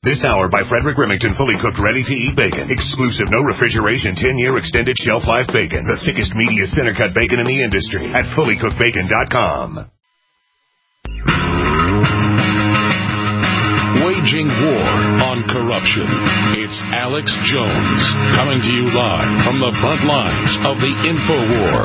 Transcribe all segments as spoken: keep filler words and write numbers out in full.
This hour by Frederick Remington, fully cooked, ready-to-eat bacon. Exclusive, no refrigeration, ten-year extended shelf life bacon. The thickest, meatiest center-cut bacon in the industry at fully cooked bacon dot com. Waging war on corruption. It's Alex Jones coming to you live from the front lines of the InfoWar.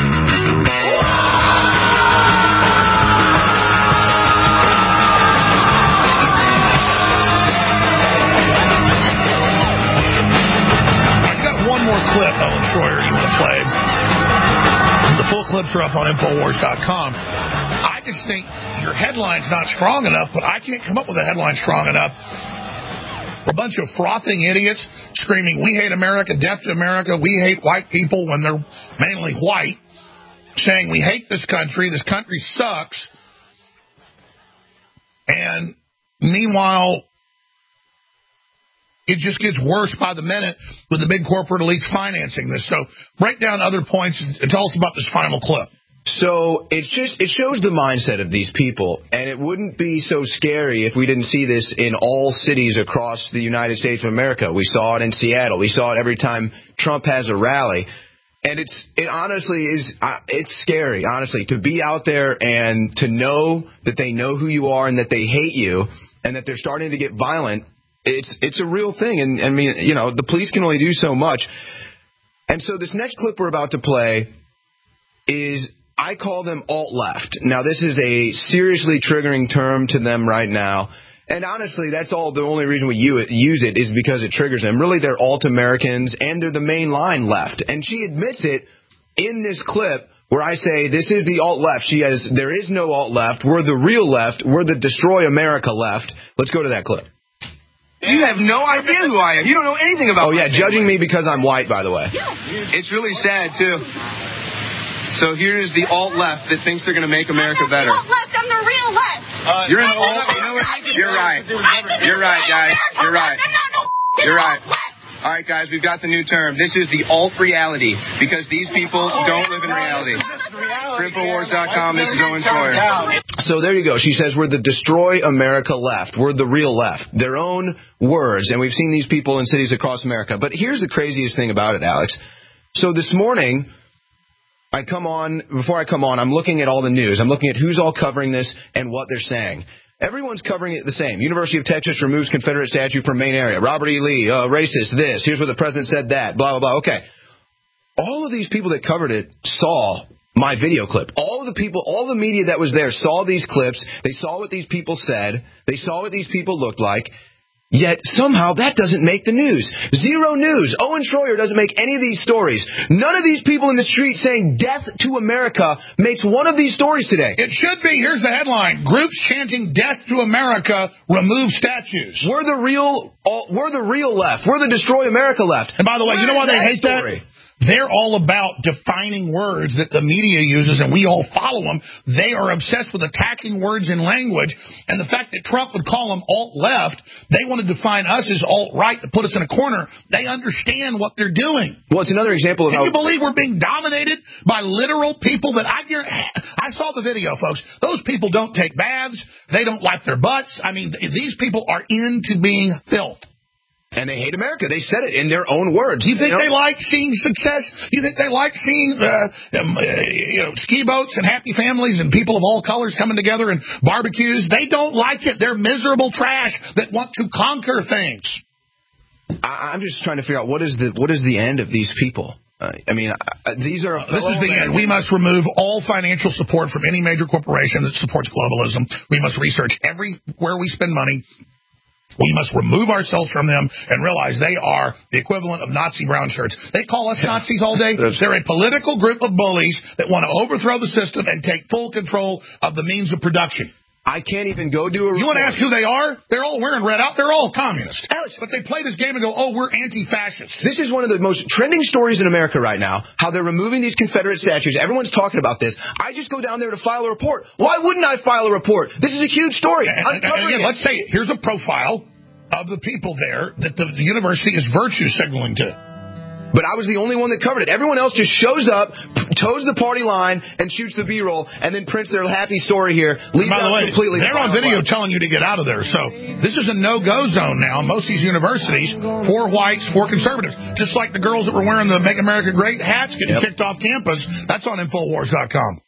I've got one more clip, Ellen Schroyer, you want to play. The full clips are up on InfoWars dot com. I just think your headline's not strong enough, but I can't come up with a headline strong enough. A bunch of frothing idiots screaming, "We hate America, death to America, we hate white people," when they're mainly white, saying, "We hate this country, this country sucks." And meanwhile, it just gets worse by the minute with the big corporate elites financing this. So break down other points and tell us about this final clip. So it's just it shows the mindset of these people, and it wouldn't be so scary if we didn't see this in all cities across the United States of America. We saw it in Seattle. We saw it every time Trump has a rally. And it's it honestly is uh, it's scary, honestly, to be out there and to know that they know who you are and that they hate you and that they're starting to get violent. It's it's a real thing. And I mean, you know, the police can only do so much. And so this next clip we're about to play is, I call them alt-left. Now, this is a seriously triggering term to them right now. And honestly, that's all the only reason we use it is because it triggers them. Really, they're alt-Americans, and they're the mainline left. And she admits it in this clip where I say, this is the alt-left. She has, there is no alt-left. We're the real left. We're the Destroy America left. Let's go to that clip. You have no idea who I am. You don't know anything about me. Oh, yeah, judging me because I'm white, by the way. It's really sad, too. So here's the alt-left that thinks they're going to make America better. I'm the alt-left. I'm the real left. Uh, You're an alt. You know what? You're right. You're right, guys. You're right. You're right. All right, guys, we've got the new term. This is the alt-reality, because these people don't live in reality. For InfoWars dot com, this is Owen Schroyer. So there you go. She says we're the Destroy America left. We're the real left. Their own words. And we've seen these people in cities across America. But here's the craziest thing about it, Alex. So this morning, I come on, before I come on, I'm looking at all the news. I'm looking at who's all covering this and what they're saying. Everyone's covering it the same. University of Texas removes Confederate statue from main area. Robert E. Lee, uh, racist, this. Here's where the president said that, blah, blah, blah. Okay. All of these people that covered it saw my video clip. All of the people, all the media that was there saw these clips. They saw what these people said. They saw what these people looked like. Yet, somehow, that doesn't make the news. Zero news. Owen Schroyer doesn't make any of these stories. None of these people in the street saying death to America makes one of these stories today. It should be. Here's the headline. Groups chanting death to America remove statues. We're the real, we're the real left. We're the Destroy America left. And by the way, Where you know why they hate story? that? They're all about defining words that the media uses, and we all follow them. They are obsessed with attacking words and language, and the fact that Trump would call them alt-left, they want to define us as alt-right to put us in a corner. They understand what they're doing. Well, it's another example of Can how... you believe we're being dominated by literal people that I I saw the video, folks. Those people don't take baths. They don't wipe their butts. I mean, these people are into being filth. And they hate America. They said it in their own words. Do you think you know? they like seeing success? Do you think they like seeing uh, um, uh, you know, ski boats and happy families and people of all colors coming together and barbecues? They don't like it. They're miserable trash that want to conquer things. I, I'm just trying to figure out what is the what is the end of these people. Uh, I mean, uh, these are... Uh, this is the end. We must remove all financial support from any major corporation that supports globalism. We must research everywhere we spend money. We must remove ourselves from them and realize they are the equivalent of Nazi brown shirts. They call us Nazis all day. They're a political group of bullies that want to overthrow the system and take full control of the means of production. I can't even go do a report. You want to ask who they are? They're all wearing red out. They're all communists. Alex, but they play this game and go, oh, we're anti-fascist. This is one of the most trending stories in America right now, how they're removing these Confederate statues. Everyone's talking about this. I just go down there to file a report. Why wouldn't I file a report? This is a huge story. And, and, and again, let's say it. Here's a profile of the people there that the, the university is virtue signaling to. But I was the only one that covered it. Everyone else just shows up, toes the party line, and shoots the B-roll, and then prints their happy story here. Leave By the way, completely they're on video telling you to get out of there. So this is a no-go zone now. Most of these universities, for whites, for conservatives. Just like the girls that were wearing the Make America Great hats getting yep. kicked off campus. That's on Infowars dot com.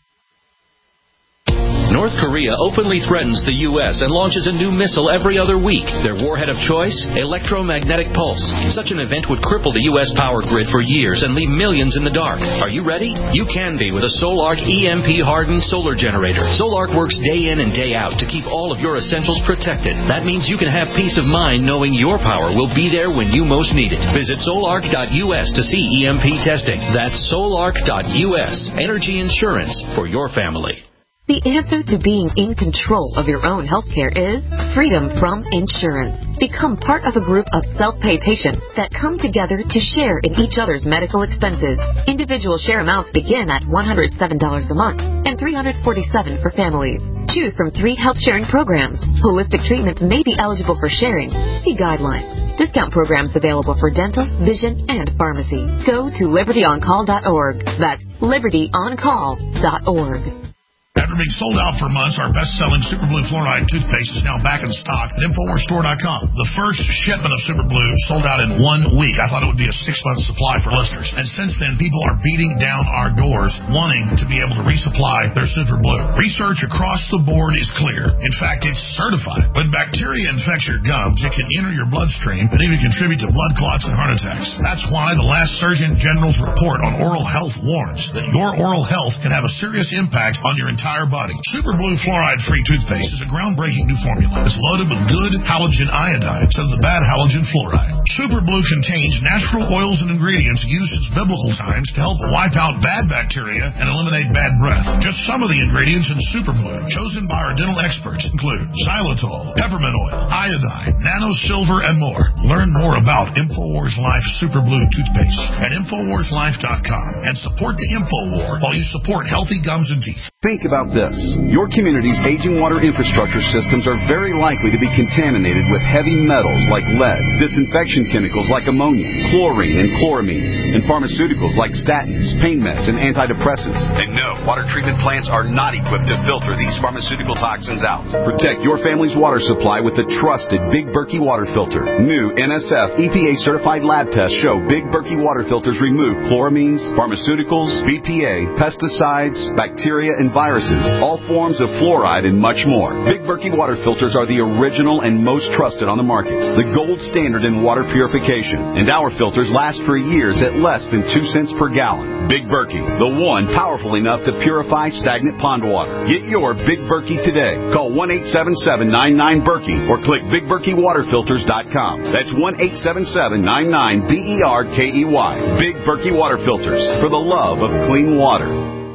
North Korea openly threatens the U S and launches a new missile every other week. Their warhead of choice? Electromagnetic pulse. Such an event would cripple the U S power grid for years and leave millions in the dark. Are you ready? You can be with a Solarc E M P-hardened solar generator. Solarc works day in and day out to keep all of your essentials protected. That means you can have peace of mind knowing your power will be there when you most need it. Visit Solarc dot U S to see E M P testing. That's Solarc dot U S. Energy insurance for your family. The answer to being in control of your own healthcare is freedom from insurance. Become part of a group of self-pay patients that come together to share in each other's medical expenses. Individual share amounts begin at one hundred seven dollars a month and three hundred forty-seven dollars for families. Choose from three health sharing programs. Holistic treatments may be eligible for sharing. See guidelines. Discount programs available for dental, vision, and pharmacy. Go to liberty on call dot org. That's liberty on call dot org. After being sold out for months, our best-selling Super Blue Fluoride toothpaste is now back in stock at Infowars Store dot com. The first shipment of Super Blue sold out in one week. I thought it would be a six-month supply for listeners. And since then, people are beating down our doors wanting to be able to resupply their Super Blue. Research across the board is clear. In fact, it's certified. When bacteria infects your gums, it can enter your bloodstream and even contribute to blood clots and heart attacks. That's why the last Surgeon General's report on oral health warns that your oral health can have a serious impact on your entire entire body. Super Blue Fluoride-free toothpaste is a groundbreaking new formula. It's loaded with good halogen iodine instead of the bad halogen fluoride. Super Blue contains natural oils and ingredients used since biblical times to help wipe out bad bacteria and eliminate bad breath. Just some of the ingredients in Super Blue, chosen by our dental experts, include xylitol, peppermint oil, iodine, nano silver, and more. Learn more about InfoWars Life Super Blue toothpaste at Infowars Life dot com and support the InfoWar while you support healthy gums and teeth. Think about this. Your community's aging water infrastructure systems are very likely to be contaminated with heavy metals like lead, disinfection chemicals like ammonia, chlorine and chloramines, and pharmaceuticals like statins, pain meds, and antidepressants. And no, water treatment plants are not equipped to filter these pharmaceutical toxins out. Protect your family's water supply with the trusted Big Berkey water filter. New N S F E P A certified lab tests show Big Berkey water filters remove chloramines, pharmaceuticals, B P A, pesticides, bacteria, and viruses, all forms of fluoride, and much more. Big Berkey water filters are the original and most trusted on the market, the gold standard in water purification, and our filters last for years at less than two cents per gallon. Big Berkey, the one powerful enough to purify stagnant pond water. Get your Big Berkey today. Call one eight seven seven, nine nine, Berkey or click big berkey water filters dot com. That's one eight seven seven, nine nine, B E R K E Y. Big Berkey water filters, for the love of clean water.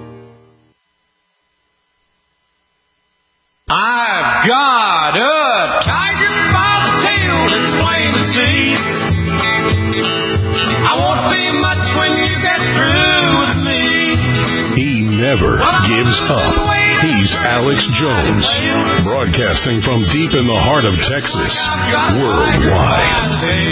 I've got a tiger by the tail that's plain to see. I won't be much when you get through with me. He never gives up. He's Alex Jones, broadcasting from deep in the heart of Texas, worldwide.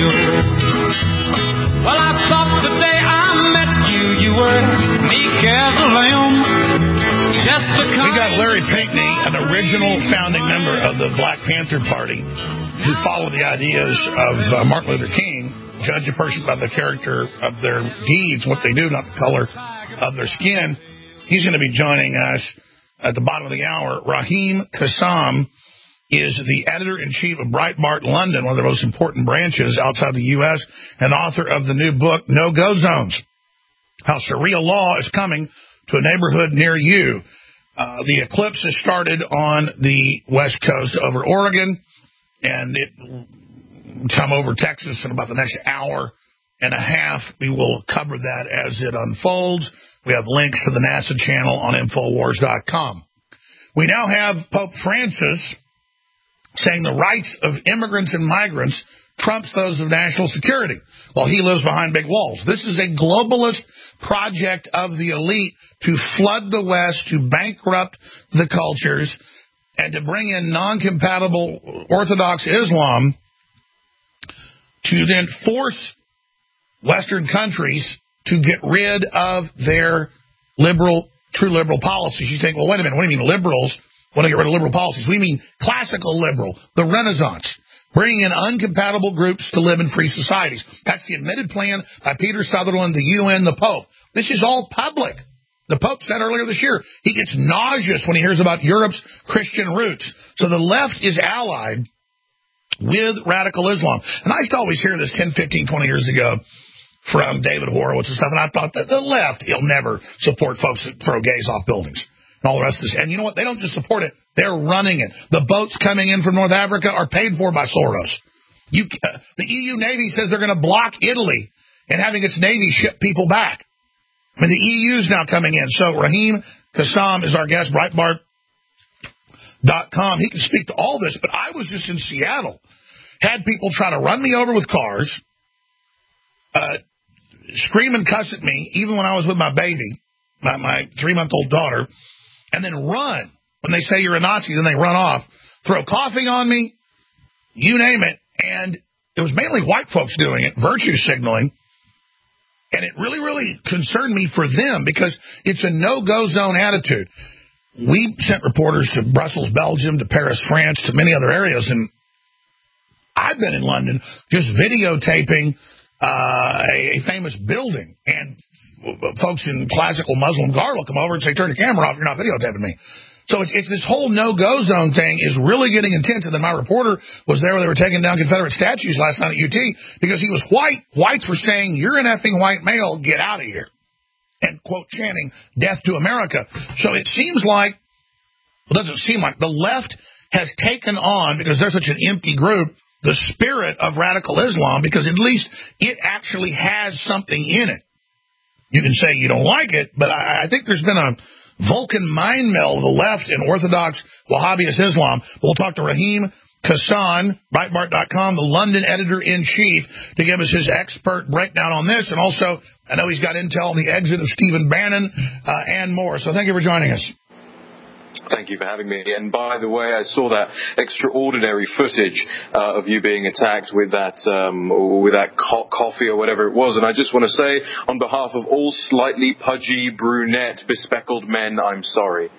Well, I thought the day I met you, you were meek as a lamb. We got Larry Pinckney, an original founding member of the Black Panther Party, who followed the ideas of uh, Martin Luther King. Judge a person by the character of their deeds, what they do, not the color of their skin. He's going to be joining us at the bottom of the hour. Raheem Kassam is the editor-in-chief of Breitbart London, one of the most important branches outside the U S, and author of the new book, No-Go Zones, How Sharia Law is Coming to a Neighborhood Near You. Uh, the eclipse has started on the west coast over Oregon, and it will come over Texas in about the next hour and a half. We will cover that as it unfolds. We have links to the NASA channel on Infowars dot com. We now have Pope Francis saying the rights of immigrants and migrants trumps those of national security, while he lives behind big walls. This is a globalist project of the elite to flood the West, to bankrupt the cultures, and to bring in non-compatible Orthodox Islam to then force Western countries to get rid of their liberal, true liberal policies. You think, well, wait a minute, what do you mean liberals want to get rid of liberal policies? We mean classical liberal, the Renaissance, bringing in incompatible groups to live in free societies. That's the admitted plan by Peter Sutherland, the U N, the Pope. This is all public. The Pope said earlier this year he gets nauseous when he hears about Europe's Christian roots. So the left is allied with radical Islam. And I used to always hear this ten, fifteen, twenty years ago from David Horowitz and stuff, and I thought that the left, he'll never support folks that throw gays off buildings and all the rest of this. And you know what? They don't just support it. They're running it. The boats coming in from North Africa are paid for by Soros. You, uh, the E U Navy says they're going to block Italy and having its Navy ship people back. I mean, the E U's now coming in. So Raheem Kassam is our guest, Breitbart dot com. He can speak to all this, but I was just in Seattle. Had people try to run me over with cars, uh, scream and cuss at me, even when I was with my baby, my, my three-month-old daughter, and then run. When they say you're a Nazi, then they run off, throw coffee on me, you name it. And it was mainly white folks doing it, virtue signaling. And it really, really concerned me for them because it's a no-go zone attitude. We sent reporters to Brussels, Belgium, to Paris, France, to many other areas, and I've been in London just videotaping uh, a, a famous building, and folks in classical Muslim garb will come over and say, turn the camera off, you're not videotaping me. So it's, it's this whole no-go zone thing is really getting intense. And then my reporter was there where they were taking down Confederate statues last night at U T because he was white. Whites were saying, you're an effing white male, get out of here. And, quote, chanting, death to America. So it seems like, well, it doesn't seem like, the left has taken on, because they're such an empty group, the spirit of radical Islam, because at least it actually has something in it. You can say you don't like it, but I, I think there's been a Vulcan mind meld of the left and Orthodox Wahhabist Islam. We'll talk to Raheem Kassam, Breitbart dot com, the London editor-in-chief, to give us his expert breakdown on this. And also, I know he's got intel on the exit of Stephen Bannon uh, and more. So thank you for joining us. Thank you for having me. And by the way, I saw that extraordinary footage uh, of you being attacked with that um, with that co- coffee or whatever it was. And I just want to say, on behalf of all slightly pudgy, brunette, bespectacled men, I'm sorry.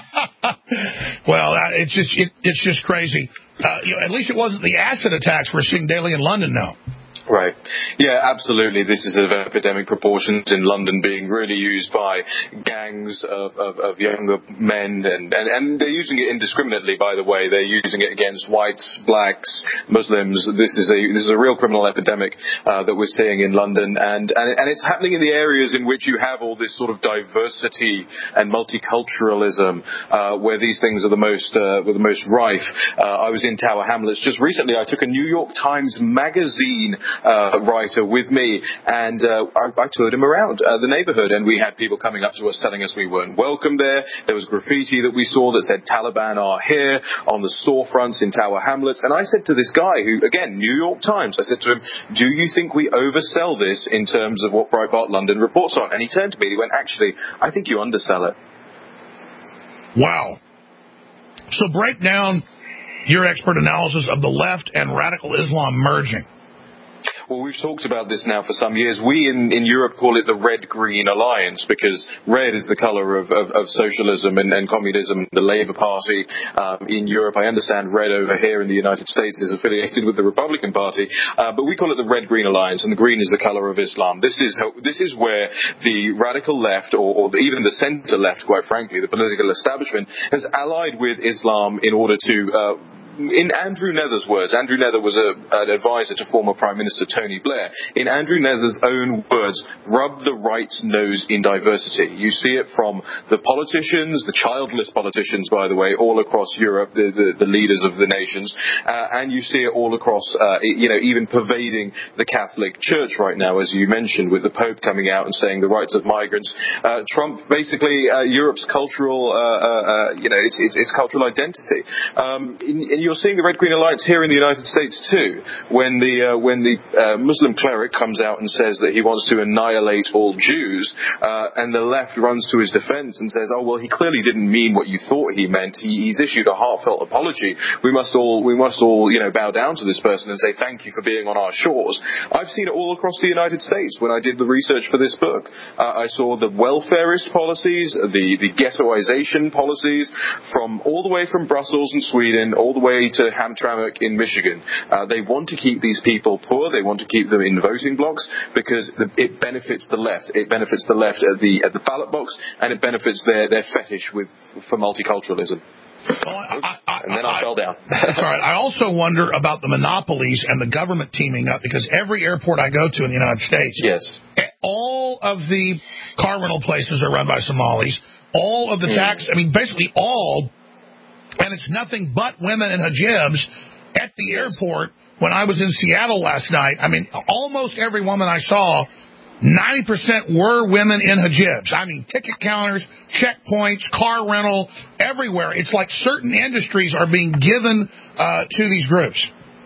Well, uh, it's just it, it's just crazy. Uh, you know, at least it wasn't the acid attacks we're seeing daily in London now. Right. Yeah, absolutely. This is of epidemic proportions in London, being really used by gangs of, of, of younger men, and, and, and they're using it indiscriminately, by the way. They're using it against whites, blacks, Muslims. This is a this is a real criminal epidemic uh, that we're seeing in London, and, and and it's happening in the areas in which you have all this sort of diversity and multiculturalism, uh, where these things are the most uh, were the most rife. Uh, I was in Tower Hamlets just recently. I took a New York Times Magazine Uh, writer with me, and uh, I, I toured him around uh, the neighborhood, and we had people coming up to us telling us we weren't welcome there. There was graffiti that we saw that said Taliban are here on the storefronts in Tower Hamlets, and I said to this guy who, again, New York Times, I said to him, do you think we oversell this in terms of what Breitbart London reports on? And he turned to me, he went, actually, I think you undersell it. Wow. So break down your expert analysis of the left and radical Islam merging. Well, we've talked about this now for some years. We in, in Europe call it the Red-Green Alliance because red is the colour of, of, of socialism and, and communism. The Labour Party um, in Europe, I understand red over here in the United States is affiliated with the Republican Party, uh, but we call it the Red-Green Alliance, and the green is the colour of Islam. This is how, this is where the radical left, or, or even the centre left, quite frankly, the political establishment, has allied with Islam in order to uh, in Andrew Nether's words, Andrew Nether was a, an advisor to former Prime Minister Tony Blair. In Andrew Nether's own words, rub the right's nose in diversity. You see it from the politicians, the childless politicians, by the way, all across Europe, the, the, the leaders of the nations, uh, and you see it all across, uh, you know, even pervading the Catholic Church right now, as you mentioned, with the Pope coming out and saying the rights of migrants. Uh, Trump, basically, uh, Europe's cultural, uh, uh, uh, you know, its, its, its cultural identity. Um, in, in your you're seeing the Red Green Alliance here in the United States too, when the uh, when the uh, Muslim cleric comes out and says that he wants to annihilate all Jews, uh, and the left runs to his defense and says, oh well, he clearly didn't mean what you thought he meant. He, he's issued a heartfelt apology. We must all we must all you know bow down to this person and say thank you for being on our shores. I've seen it all across the United States when I did the research for this book. Uh, I saw the welfarist policies, the the ghettoization policies, from all the way from Brussels and Sweden all the way to Hamtramck in Michigan. Uh, they want to keep these people poor. They want to keep them in voting blocks because the, it benefits the left. It benefits the left at the at the ballot box, and it benefits their, their fetish with for multiculturalism. Well, I, I, and then I, I fell down. That's all right. I also wonder about the monopolies and the government teaming up, because every airport I go to in the United States, yes, all of the car rental places are run by Somalis. All of the tax, I mean, basically all, and it's nothing but women in hijabs at the airport. When I was in Seattle last night, I mean, almost every woman I saw, ninety percent were women in hijabs. I mean, ticket counters, checkpoints, car rental, everywhere. It's like certain industries are being given uh, to these groups.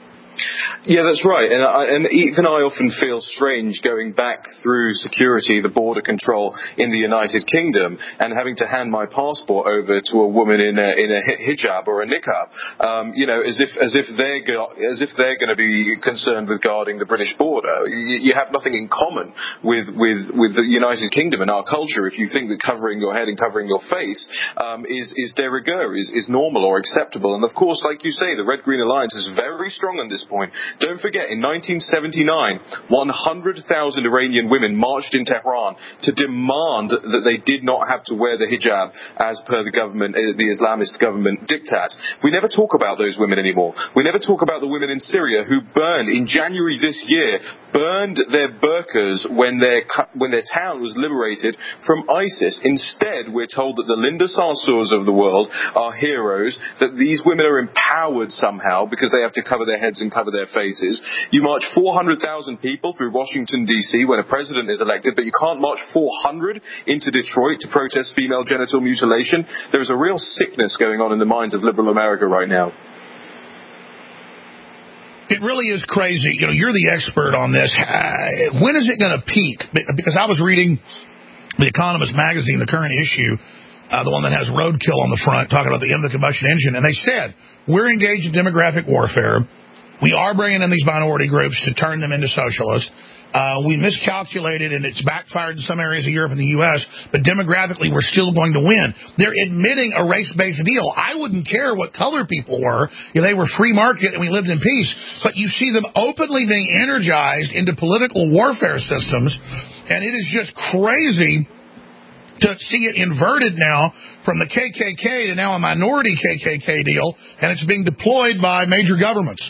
Yeah, that's right. And, I, and even I often feel strange going back through security, the border control in the United Kingdom, and having to hand my passport over to a woman in a, in a hijab or a niqab, um, you know, as if as if they're go- as if they're going to be concerned with guarding the British border. You, you have nothing in common with with with the United Kingdom and our culture if you think that covering your head and covering your face um, is is de rigueur, is is normal or acceptable. And of course, like you say, the Red Green Alliance is very strong on this point. Don't forget, in nineteen seventy-nine, one hundred thousand Iranian women marched in Tehran to demand that they did not have to wear the hijab as per the government, the Islamist government diktat. We never talk about those women anymore. We never talk about the women in Syria who burned, in January this year, burned their burqas when their, when their town was liberated from ISIS. Instead, we're told that the Linda Sarsours of the world are heroes, that these women are empowered somehow because they have to cover their heads and cover their faces. You march four hundred thousand people through Washington, D C when a president is elected, but you can't march four hundred into Detroit to protest female genital mutilation. There is a real sickness going on in the minds of liberal America right now. It really is crazy. You know, you're the expert on this. Uh, when is it going to peak? Because I was reading The Economist magazine, the current issue, uh, the one that has roadkill on the front, talking about the end of the combustion engine, and they said, we're engaged in demographic warfare. We are bringing in these minority groups to turn them into socialists. Uh, we miscalculated, and it's backfired in some areas of Europe and the U S, but demographically, we're still going to win. They're admitting a race-based deal. I wouldn't care what color people were if they were free market and we lived in peace, but you see them openly being energized into political warfare systems, and it is just crazy to see it inverted now from the K K K to now a minority K K K deal, and it's being deployed by major governments.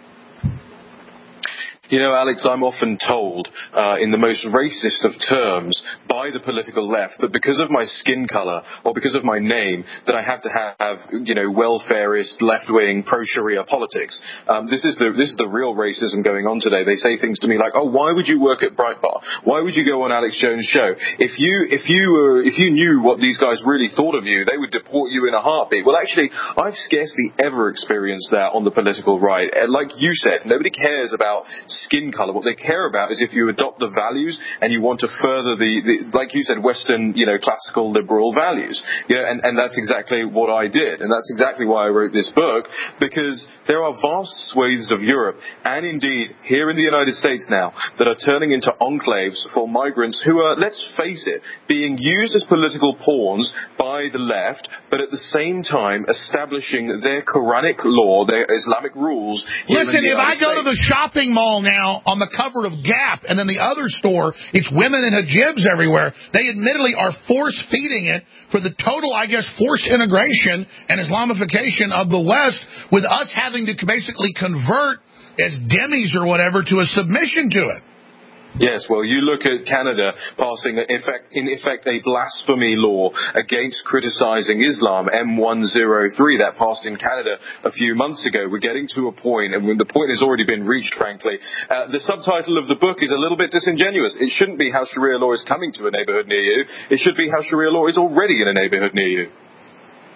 You know, Alex, I'm often told uh, in the most racist of terms by the political left that because of my skin color or because of my name that I have to have, you know, welfarist, left-wing, pro-Sharia politics. Um, this is the this is the real racism going on today. They say things to me like, "Oh, why would you work at Breitbart? Why would you go on Alex Jones' show? If you if you uh, if you knew what these guys really thought of you, they would deport you in a heartbeat." Well, actually, I've scarcely ever experienced that on the political right. And like you said, nobody cares about skin color. What they care about is if you adopt the values and you want to further the, the like you said, Western, you know, classical liberal values. You know, and, and that's exactly what I did. And that's exactly why I wrote this book, because there are vast swathes of Europe and indeed here in the United States now that are turning into enclaves for migrants who are, let's face it, being used as political pawns by the left, but at the same time establishing their Quranic law, their Islamic rules. Listen, if I go to the shopping mall now on the cover of Gap, and then the other store, it's women in hijabs everywhere. They admittedly are force-feeding it for the total, I guess, forced integration and Islamification of the West, with us having to basically convert as demis or whatever to a submission to it. Yes, well, you look at Canada passing, in effect, in effect, a blasphemy law against criticizing Islam, M one oh three, that passed in Canada a few months ago. We're getting to a point, and when the point has already been reached, frankly. Uh, the subtitle of the book is a little bit disingenuous. It shouldn't be how Sharia law is coming to a neighborhood near you. It should be how Sharia law is already in a neighborhood near you.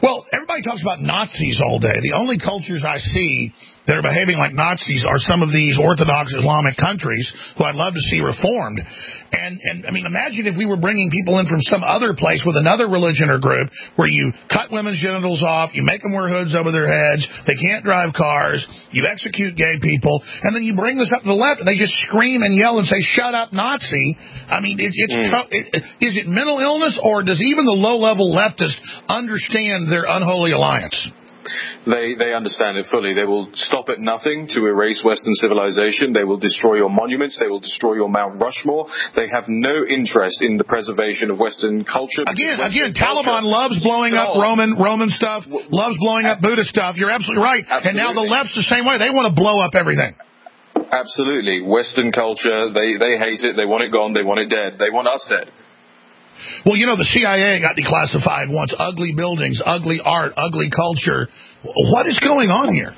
Well, everybody talks about Nazis all day. The only cultures I see that are behaving like Nazis are some of these Orthodox Islamic countries who I'd love to see reformed. And, and I mean, imagine if we were bringing people in from some other place with another religion or group where you cut women's genitals off, you make them wear hoods over their heads, they can't drive cars, you execute gay people, and then you bring this up to the left and they just scream and yell and say, shut up, Nazi. I mean, it, it's mm. it, is it mental illness, or does even the low-level leftist understand their unholy alliance? They they understand it fully. They will stop at nothing to erase Western civilization. They will destroy your monuments. They will destroy your Mount Rushmore. They have no interest in the preservation of Western culture. Again, Western again, culture Taliban loves blowing up Roman Roman stuff, loves blowing up Buddhist stuff. You're absolutely right. Absolutely. And now the left's the same way. They want to blow up everything. Absolutely. Western culture, they, they hate it. They want it gone. They want it dead. They want us dead. Well, you know, the C I A got declassified once. Ugly buildings, ugly art, ugly culture. What is going on here?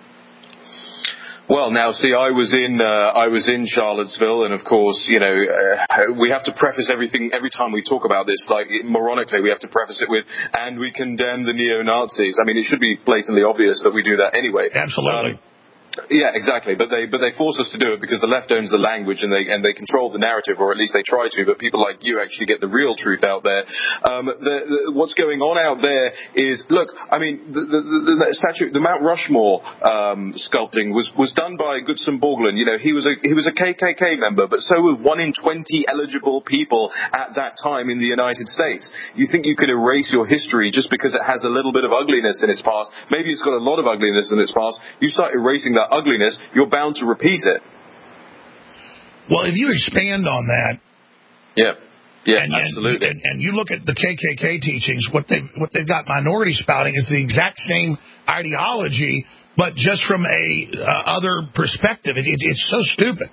Well, now, see, I was in uh, I was in Charlottesville, and of course, you know, uh, we have to preface everything every time we talk about this. Like, moronically, we have to preface it with, and we condemn the neo-Nazis. I mean, it should be blatantly obvious that we do that anyway. Absolutely. Um, Yeah, exactly. But they but they force us to do it because the left owns the language and they and they control the narrative, or at least they try to. But people like you actually get the real truth out there. Um, the, the, what's going on out there is, look, I mean, the the, the, the statue, the Mount Rushmore um, sculpting was, was done by Gutzon Borglum. You know, he was a he was a K K K member, but so were one in twenty eligible people at that time in the United States. You think you can erase your history just because it has a little bit of ugliness in its past? Maybe it's got a lot of ugliness in its past. You start erasing that ugliness, you're bound to repeat it. Well, if you expand on that, yeah, yeah, and, absolutely, and, and you look at the K K K teachings, what they what they've got minorities spouting is the exact same ideology, but just from a uh, other perspective. It, it, it's so stupid.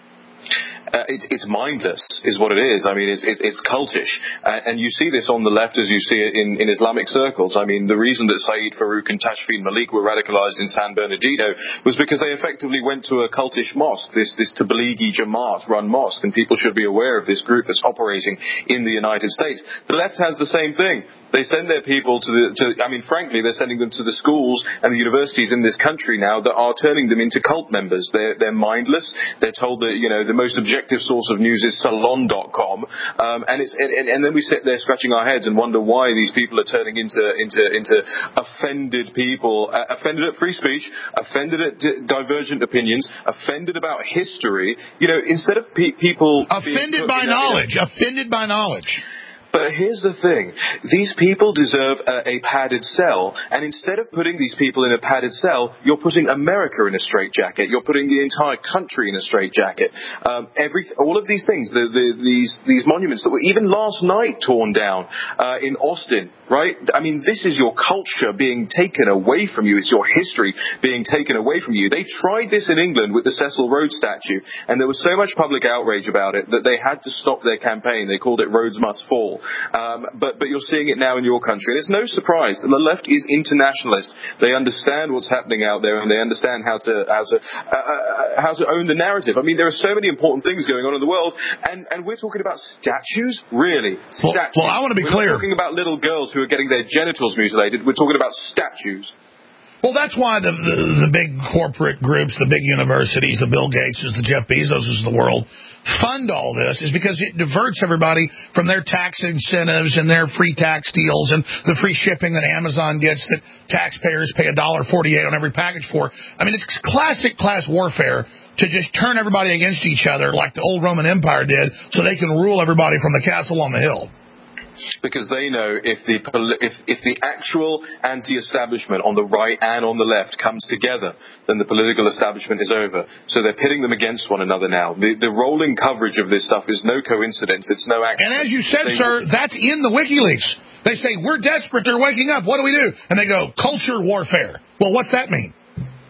Uh, it's, it's mindless, is what it is. I mean, it's it, it's cultish, uh, and you see this on the left as you see it in, in Islamic circles. I mean, the reason that Saeed Farouk and Tashfeen Malik were radicalized in San Bernardino was because they effectively went to a cultish mosque, this this Tablighi Jamaat-run mosque, and people should be aware of this group that's operating in the United States. The left has the same thing. They send their people to the, to, I mean, frankly, they're sending them to the schools and the universities in this country now that are turning them into cult members. They're, they're mindless. They're told that, you know, the most objective source of news is Salon dot com. Um, and it's, and, and then we sit there scratching our heads and wonder why these people are turning into, into, into offended people, uh, offended at free speech, offended at d- divergent opinions, offended about history. You know, instead of pe- people... Offended being, by you know, knowledge. You know, offended by knowledge. But here's the thing. These people deserve a, a padded cell. And instead of putting these people in a padded cell, you're putting America in a straitjacket. You're putting the entire country in a straitjacket. Um, every, all of these things, the, the, these, these monuments that were even last night torn down uh, in Austin, right? I mean, this is your culture being taken away from you. It's your history being taken away from you. They tried this in England with the Cecil Rhodes statue, and there was so much public outrage about it that they had to stop their campaign. They called it Rhodes Must Fall. Um, but, but you're seeing it now in your country. And it's no surprise that the left is internationalist. They understand what's happening out there, and they understand how to, how to, uh, uh, how to own the narrative. I mean, there are so many important things going on in the world, and, and we're talking about statues? Really? Well, statues. well I want to be we're clear. We're talking about little girls who are getting their genitals mutilated. We're talking about statues. Well, that's why the, the the big corporate groups, the big universities, the Bill Gateses, the Jeff Bezoses of the world fund all this, is because it diverts everybody from their tax incentives and their free tax deals and the free shipping that Amazon gets that taxpayers pay one dollar forty-eight on every package for. I mean, it's classic class warfare to just turn everybody against each other like the old Roman Empire did so they can rule everybody from the castle on the hill. Because they know if the if if the actual anti-establishment on the right and on the left comes together, then the political establishment is over. So they're pitting them against one another now. The the rolling coverage of this stuff is no coincidence. It's no accident. And as you said, they, sir, that's in the WikiLeaks. They say, we're desperate, they're waking up, what do we do? And they go, culture warfare. Well, what's that mean?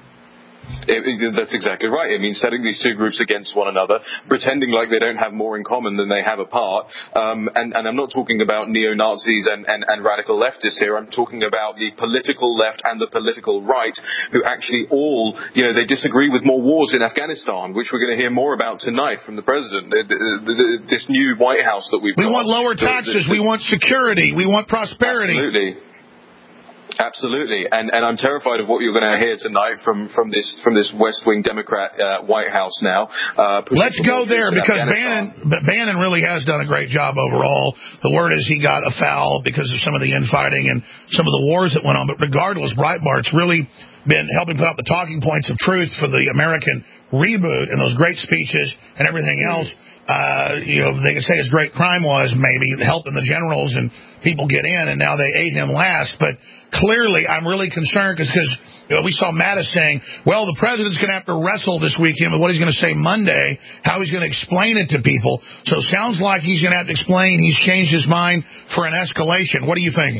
It, it, that's exactly right. It means setting these two groups against one another, pretending like they don't have more in common than they have apart. Um, and, and I'm not talking about neo-Nazis and, and, and radical leftists here. I'm talking about the political left and the political right, who actually all, you know, they disagree with more wars in Afghanistan, which we're going to hear more about tonight from the president. The, the, the, this new White House that we've we got. We want lower taxes. The, the, we want security. We want prosperity. Absolutely. Absolutely, and and I'm terrified of what you're going to hear tonight from from this from this West Wing Democrat uh, White House now. Uh, Let's go there because Bannon, but Bannon really has done a great job overall. The word is he got a foul because of some of the infighting and some of the wars that went on. But regardless, Breitbart's really been helping put out the talking points of truth for the American reboot and those great speeches and everything else. Uh, you know, they could say his great crime was maybe helping the generals and people get in, and now they ate him last. But clearly, I'm really concerned because you know, we saw Mattis saying, well, the president's going to have to wrestle this weekend with what he's going to say Monday, how he's going to explain it to people. So it sounds like he's going to have to explain he's changed his mind for an escalation. What are you thinking?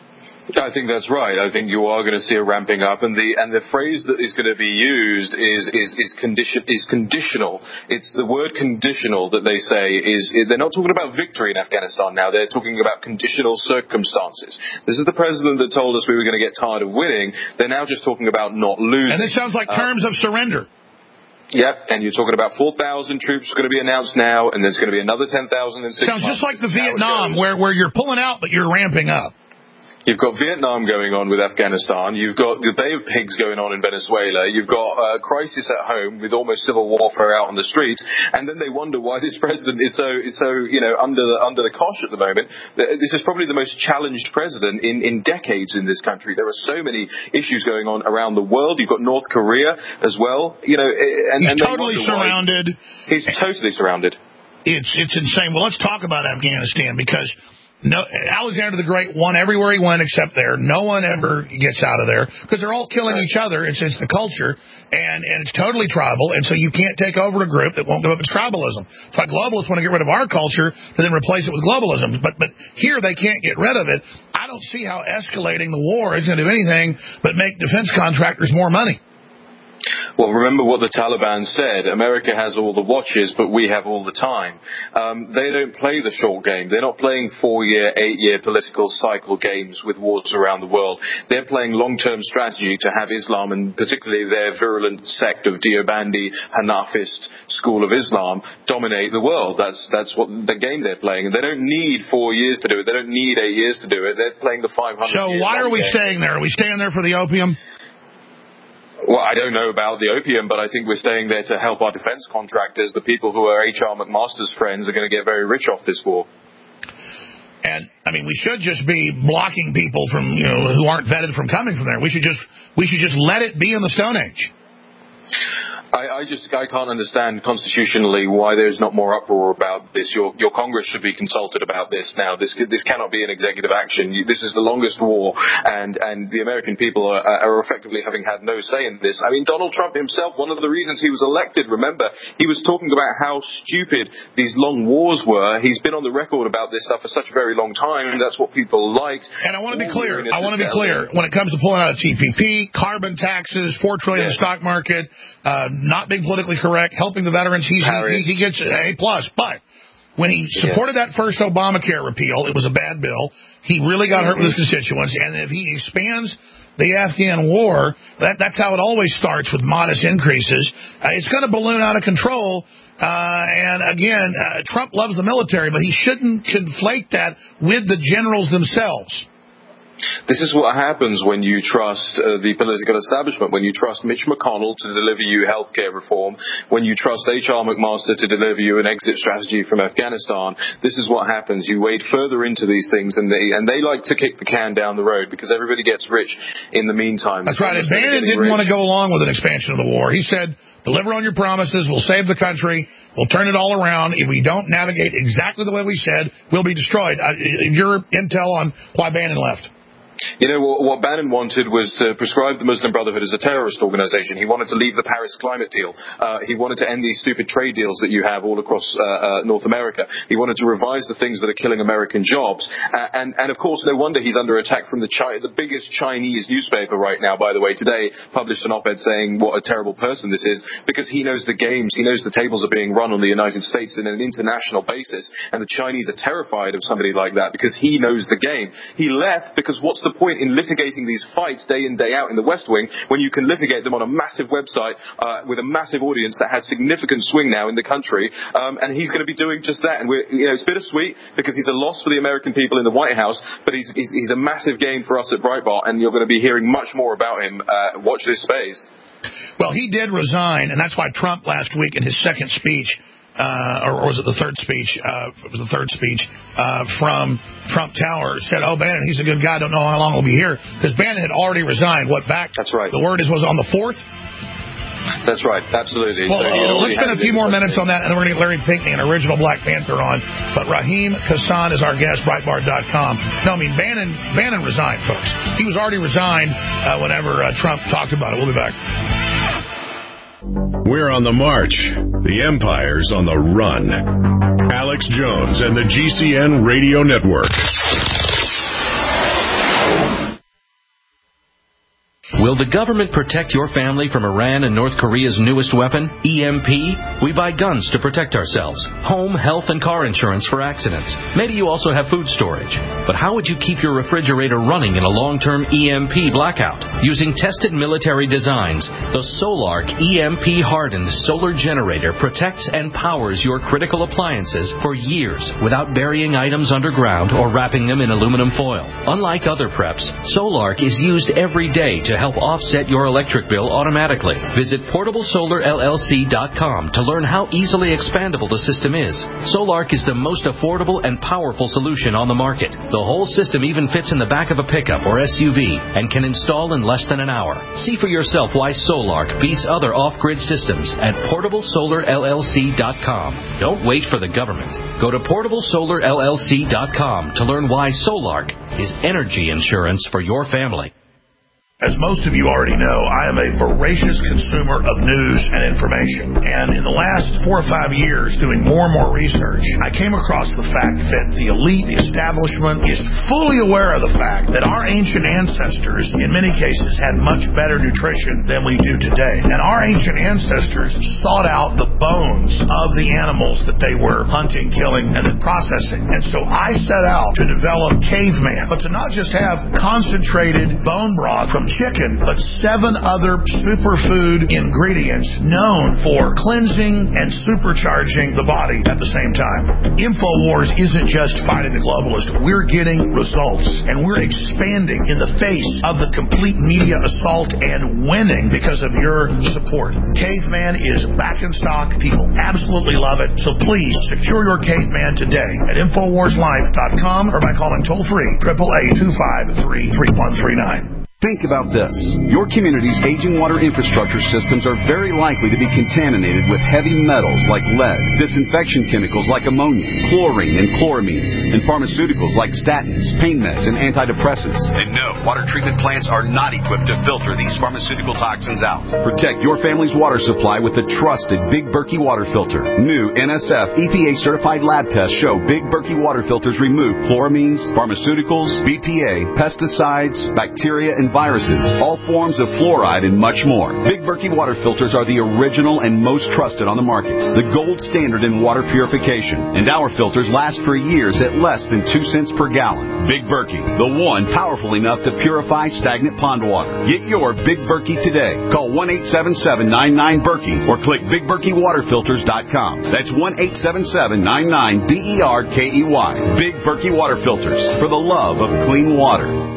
I think that's right. I think you are going to see a ramping up, and the and the phrase that is going to be used is is is condition is conditional. It's the word conditional that they say is they're not talking about victory in Afghanistan now. They're talking about conditional circumstances. This is the president that told us we were going to get tired of winning. They're now just talking about not losing. And this sounds like terms uh, of surrender. Yep, and you're talking about four thousand troops going to be announced now, and there's going to be another ten thousand in six months. Sounds just like the Vietnam, where where you're pulling out, but you're ramping up. You've got Vietnam going on with Afghanistan. You've got the Bay of Pigs going on in Venezuela. You've got a crisis at home with almost civil warfare out on the streets. And then they wonder why this president is so, is so you know, under the, under the cosh at the moment. This is probably the most challenged president in, in decades in this country. There are so many issues going on around the world. You've got North Korea as well. You know, and, he's and totally surrounded. He's totally surrounded. It's, it's insane. Well, let's talk about Afghanistan because No, Alexander the Great won everywhere he went except there. No one ever gets out of there because they're all killing each other. It's, it's the culture, and, and it's totally tribal, and so you can't take over a group that won't give up its tribalism. It's why globalists want to get rid of our culture to then replace it with globalism. But, but here they can't get rid of it. I don't see how escalating the war is going to do anything but make defense contractors more money. Well, remember what the Taliban said. America has all the watches, but we have all the time. Um, they don't play the short game. They're not playing four-year, eight-year political cycle games with wars around the world. They're playing long-term strategy to have Islam, and particularly their virulent sect of Deobandi, Hanafist school of Islam, dominate the world. That's that's what the game they're playing. And they don't need four years to do it. They don't need eight years to do it. They're playing the five hundred. So why are we game. staying there? Are we staying there for the opium? Well, I don't know about the opium, but I think we're staying there to help our defense contractors. The people who are H R McMaster's friends are going to get very rich off this war. And, I mean, we should just be blocking people from, you know, who aren't vetted from coming from there. We should just, we should just let it be in the Stone Age. I, I just I can't understand constitutionally why there's not more uproar about this. Your your Congress should be consulted about this now. This this cannot be an executive action. You, this is the longest war, and and the American people are, are effectively having had no say in this. I mean, Donald Trump himself, one of the reasons he was elected, remember, he was talking about how stupid these long wars were. He's been on the record about this stuff for such a very long time, and that's what people liked. And I want to be clear. I want to be clear when it comes to pulling out of T P P, carbon taxes, four trillion dollars yeah. in the stock market. Uh, not being politically correct, helping the veterans, he's, he, he gets A plus. But when he supported yeah. that first Obamacare repeal, it was a bad bill. He really got hurt with his constituents. And if he expands the Afghan war, that, that's how it always starts, with modest increases. Uh, it's going to balloon out of control. Uh, and again, uh, Trump loves the military, but he shouldn't conflate that with the generals themselves. This is what happens when you trust uh, the political establishment, when you trust Mitch McConnell to deliver you health care reform, when you trust H R McMaster to deliver you an exit strategy from Afghanistan. This is what happens. You wade further into these things, and they and they like to kick the can down the road because everybody gets rich in the meantime. That's right. And Bannon didn't rich. want to go along with an expansion of the war. He said, deliver on your promises, we'll save the country, we'll turn it all around. If we don't navigate exactly the way we said, we'll be destroyed. Uh, your intel on why Bannon left? You know, what, what Bannon wanted was to prescribe the Muslim Brotherhood as a terrorist organization. He wanted to leave the Paris climate deal. Uh, he wanted to end these stupid trade deals that you have all across uh, uh, North America. He wanted to revise the things that are killing American jobs. Uh, and, and, of course, no wonder he's under attack from the Chi- the biggest Chinese newspaper right now, by the way. Today published an op-ed saying what a terrible person this is, because he knows the games. He knows the tables are being run on the United States on an international basis. And the Chinese are terrified of somebody like that because he knows the game. He left because what's the point in litigating these fights day in, day out in the West Wing when you can litigate them on a massive website uh, with a massive audience that has significant swing now in the country? Um, and he's going to be doing just that. And we're, you know, it's bittersweet because he's a loss for the American people in the White House, but he's, he's, he's a massive gain for us at Breitbart, and you're going to be hearing much more about him. Uh, watch this space. Well, he did resign, and that's why Trump last week in his second speech, uh, or, or was it the third speech? Uh, it was the third speech uh, from Trump Tower said, "Oh, Bannon, he's a good guy. I don't know how long he'll be here," because Bannon had already resigned. What back? That's right. The word is was on the fourth. That's right, absolutely. Well, so, uh, let's spend a few more minutes on that, and then we're going to get Larry Pinckney, an original Black Panther, on. But Raheem Kassan is our guest, Breitbart dot com. No, I mean, Bannon, Bannon resigned, folks. He was already resigned uh, whenever uh, Trump talked about it. We'll be back. We're on the march. The empire's on the run. Alex Jones and the G C N Radio Network. Will the government protect your family from Iran and North Korea's newest weapon, E M P? We buy guns to protect ourselves, home, health, and car insurance for accidents. Maybe you also have food storage. But how would you keep your refrigerator running in a long-term E M P blackout? Using tested military designs, the Solark E M P-hardened solar generator protects and powers your critical appliances for years without burying items underground or wrapping them in aluminum foil. Unlike other preps, Solark is used every day to help offset your electric bill automatically. Visit portable solar L L C dot com to learn how easily expandable the system is. Solark is the most affordable and powerful solution on the market. The whole system even fits in the back of a pickup or S U V and can install in less than an hour. See for yourself why Solark beats other off-grid systems at portable solar L L C dot com. Don't wait for the government. Go to portable solar L L C dot com to learn why Solark is energy insurance for your family. As most of you already know, I am a voracious consumer of news and information. And in the last four or five years, doing more and more research, I came across the fact that the elite, the establishment, is fully aware of the fact that our ancient ancestors, in many cases, had much better nutrition than we do today. And our ancient ancestors sought out the bones of the animals that they were hunting, killing, and then processing. And so I set out to develop Caveman, but to not just have concentrated bone broth from chicken, but seven other superfood ingredients known for cleansing and supercharging the body at the same time. InfoWars isn't just fighting the globalist. We're getting results, and we're expanding in the face of the complete media assault and winning because of your support. Caveman is back in stock. People absolutely love it. So please secure your Caveman today at infowars life dot com or by calling toll-free eight eight eight, two five three, three one three nine. Think about this. Your community's aging water infrastructure systems are very likely to be contaminated with heavy metals like lead, disinfection chemicals like ammonia, chlorine and chloramines, and pharmaceuticals like statins, pain meds, and antidepressants. And no, water treatment plants are not equipped to filter these pharmaceutical toxins out. Protect your family's water supply with the trusted Big Berkey water filter. New N S F E P A-certified lab tests show Big Berkey water filters remove chloramines, pharmaceuticals, B P A, pesticides, bacteria, and viruses, all forms of fluoride, and much more. Big Berkey water filters are the original and most trusted on the market, the gold standard in water purification, and our filters last for years at less than two cents per gallon. Big Berkey, the one powerful enough to purify stagnant pond water. Get your Big Berkey today. Call one eight seven seven, nine nine, Berkey or click big berkey water filters dot com. That's one eight seven seven, nine nine, B E R K E Y. Big Berkey water filters, for the love of clean water.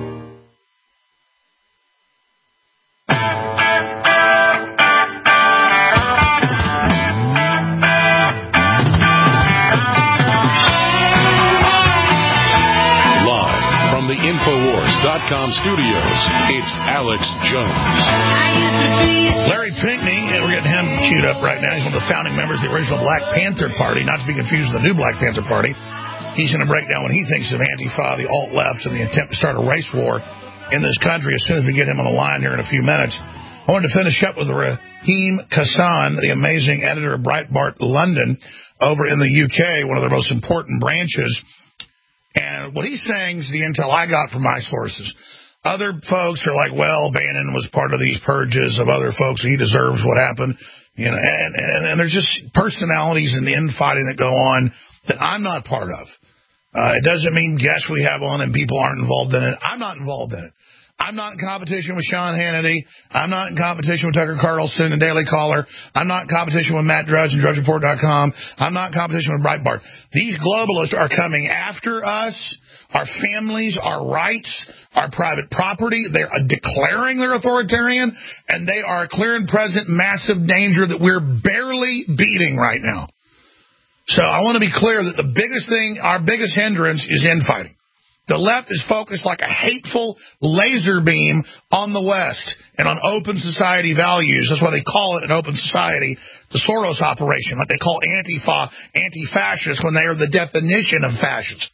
infowars dot com studios, it's Alex Jones. Larry Pinckney, and we're getting him queued up right now. He's one of the founding members of the original Black Panther Party, not to be confused with the new Black Panther Party. He's going to break down what he thinks of Antifa, the alt-left, and the attempt to start a race war in this country as soon as we get him on the line here in a few minutes. I wanted to finish up with Raheem Kassan, the amazing editor of Breitbart London over in the U K, one of their most important branches. And what he's saying is the intel I got from my sources. Other folks are like, well, Bannon was part of these purges of other folks. He deserves what happened. You know, and, and, and there's just personalities and the infighting that go on that I'm not part of. Uh, it doesn't mean guests we have on and people aren't involved in it. I'm not involved in it. I'm not in competition with Sean Hannity. I'm not in competition with Tucker Carlson and Daily Caller. I'm not in competition with Matt Drudge and Drudge Report dot com. I'm not in competition with Breitbart. These globalists are coming after us, our families, our rights, our private property. They're declaring they're authoritarian, and they are a clear and present massive danger that we're barely beating right now. So I want to be clear that the biggest thing, our biggest hindrance is infighting. The left is focused like a hateful laser beam on the West and on open society values. That's why they call it an open society, the Soros operation, like they call Antifa anti-fascist when they are the definition of fascist.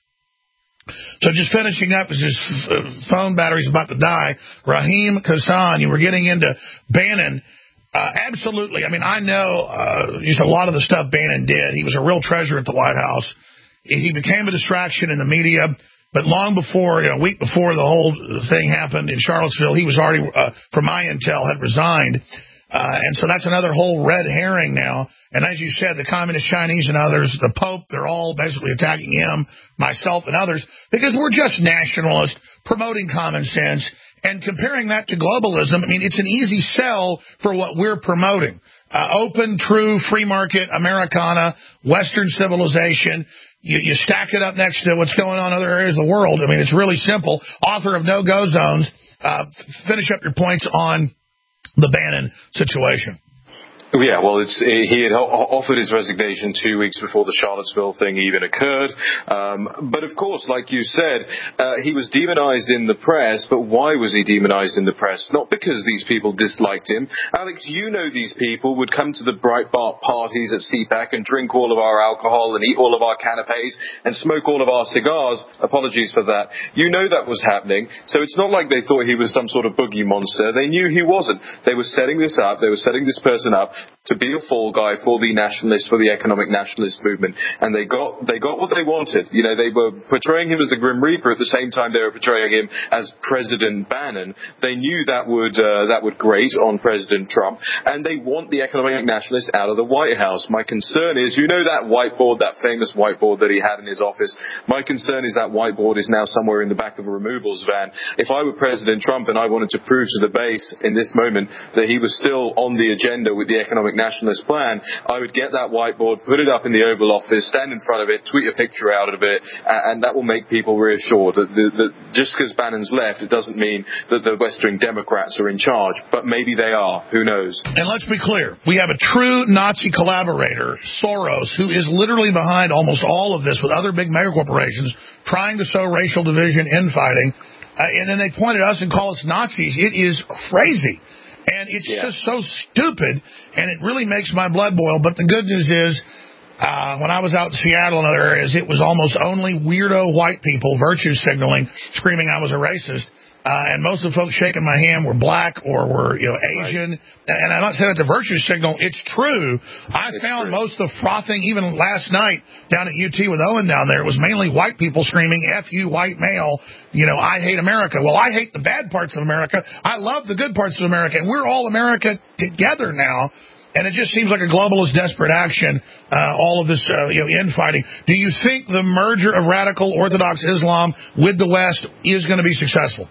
So just finishing up as his phone battery's about to die, Raheem Kassam, you were getting into Bannon. Uh, absolutely. I mean, I know uh, just a lot of the stuff Bannon did. He was a real treasure at the White House. He became a distraction in the media, but long before, you know, a week before the whole thing happened in Charlottesville, he was already, uh, from my intel, had resigned. Uh, and so that's another whole red herring now. And as you said, the Communist Chinese and others, the Pope, they're all basically attacking him, myself, and others, because we're just nationalists promoting common sense. And comparing that to globalism, I mean, it's an easy sell for what we're promoting. Uh, open, true, free market, Americana, Western civilization. You, you stack it up next to what's going on in other areas of the world. I mean, it's really simple. Author of No-Go Zones, uh, finish up your points on the Bannon situation. Yeah, well, it's, he had offered his resignation two weeks before the Charlottesville thing even occurred. Um, but, of course, like you said, uh, he was demonized in the press. But why was he demonized in the press? Not because these people disliked him. Alex, you know these people would come to the Breitbart parties at C PAC and drink all of our alcohol and eat all of our canapes and smoke all of our cigars. Apologies for that. You know that was happening. So it's not like they thought he was some sort of boogie monster. They knew he wasn't. They were setting this up. They were setting this person up to be a fall guy for the nationalist, for the economic nationalist movement. And they got they got what they wanted. You know, they were portraying him as the Grim Reaper at the same time they were portraying him as President Bannon. They knew that would uh, that would grate on President Trump. And they want the economic nationalists out of the White House. My concern is, you know that whiteboard, that famous whiteboard that he had in his office? My concern is that whiteboard is now somewhere in the back of a removals van. If I were President Trump and I wanted to prove to the base in this moment that he was still on the agenda with the economic nationalist plan, I would get that whiteboard, put it up in the Oval Office, stand in front of it, tweet a picture out of it, and that will make people reassured that, the, that just because Bannon's left, it doesn't mean that the Western Democrats are in charge. But maybe they are. Who knows? And let's be clear. We have a true Nazi collaborator, Soros, who is literally behind almost all of this with other big megacorporations trying to sow racial division, infighting. Uh, and then they point at us and call us Nazis. It is crazy. And it's yeah. just so stupid, and it really makes my blood boil. But the good news is, uh, when I was out in Seattle and other areas, it was almost only weirdo white people virtue signaling, screaming I was a racist. Uh, and most of the folks shaking my hand were black or were, you know, Asian. Right. And I'm not saying that the virtue signal, it's true. I it's found true. most of the frothing, even last night down at U T with Owen down there, it was mainly white people screaming, F you, white male, you know, I hate America. Well, I hate the bad parts of America. I love the good parts of America. And we're all America together now. And it just seems like a globalist desperate action, uh, all of this uh, you know, infighting. Do you think the merger of radical Orthodox Islam with the West is going to be successful?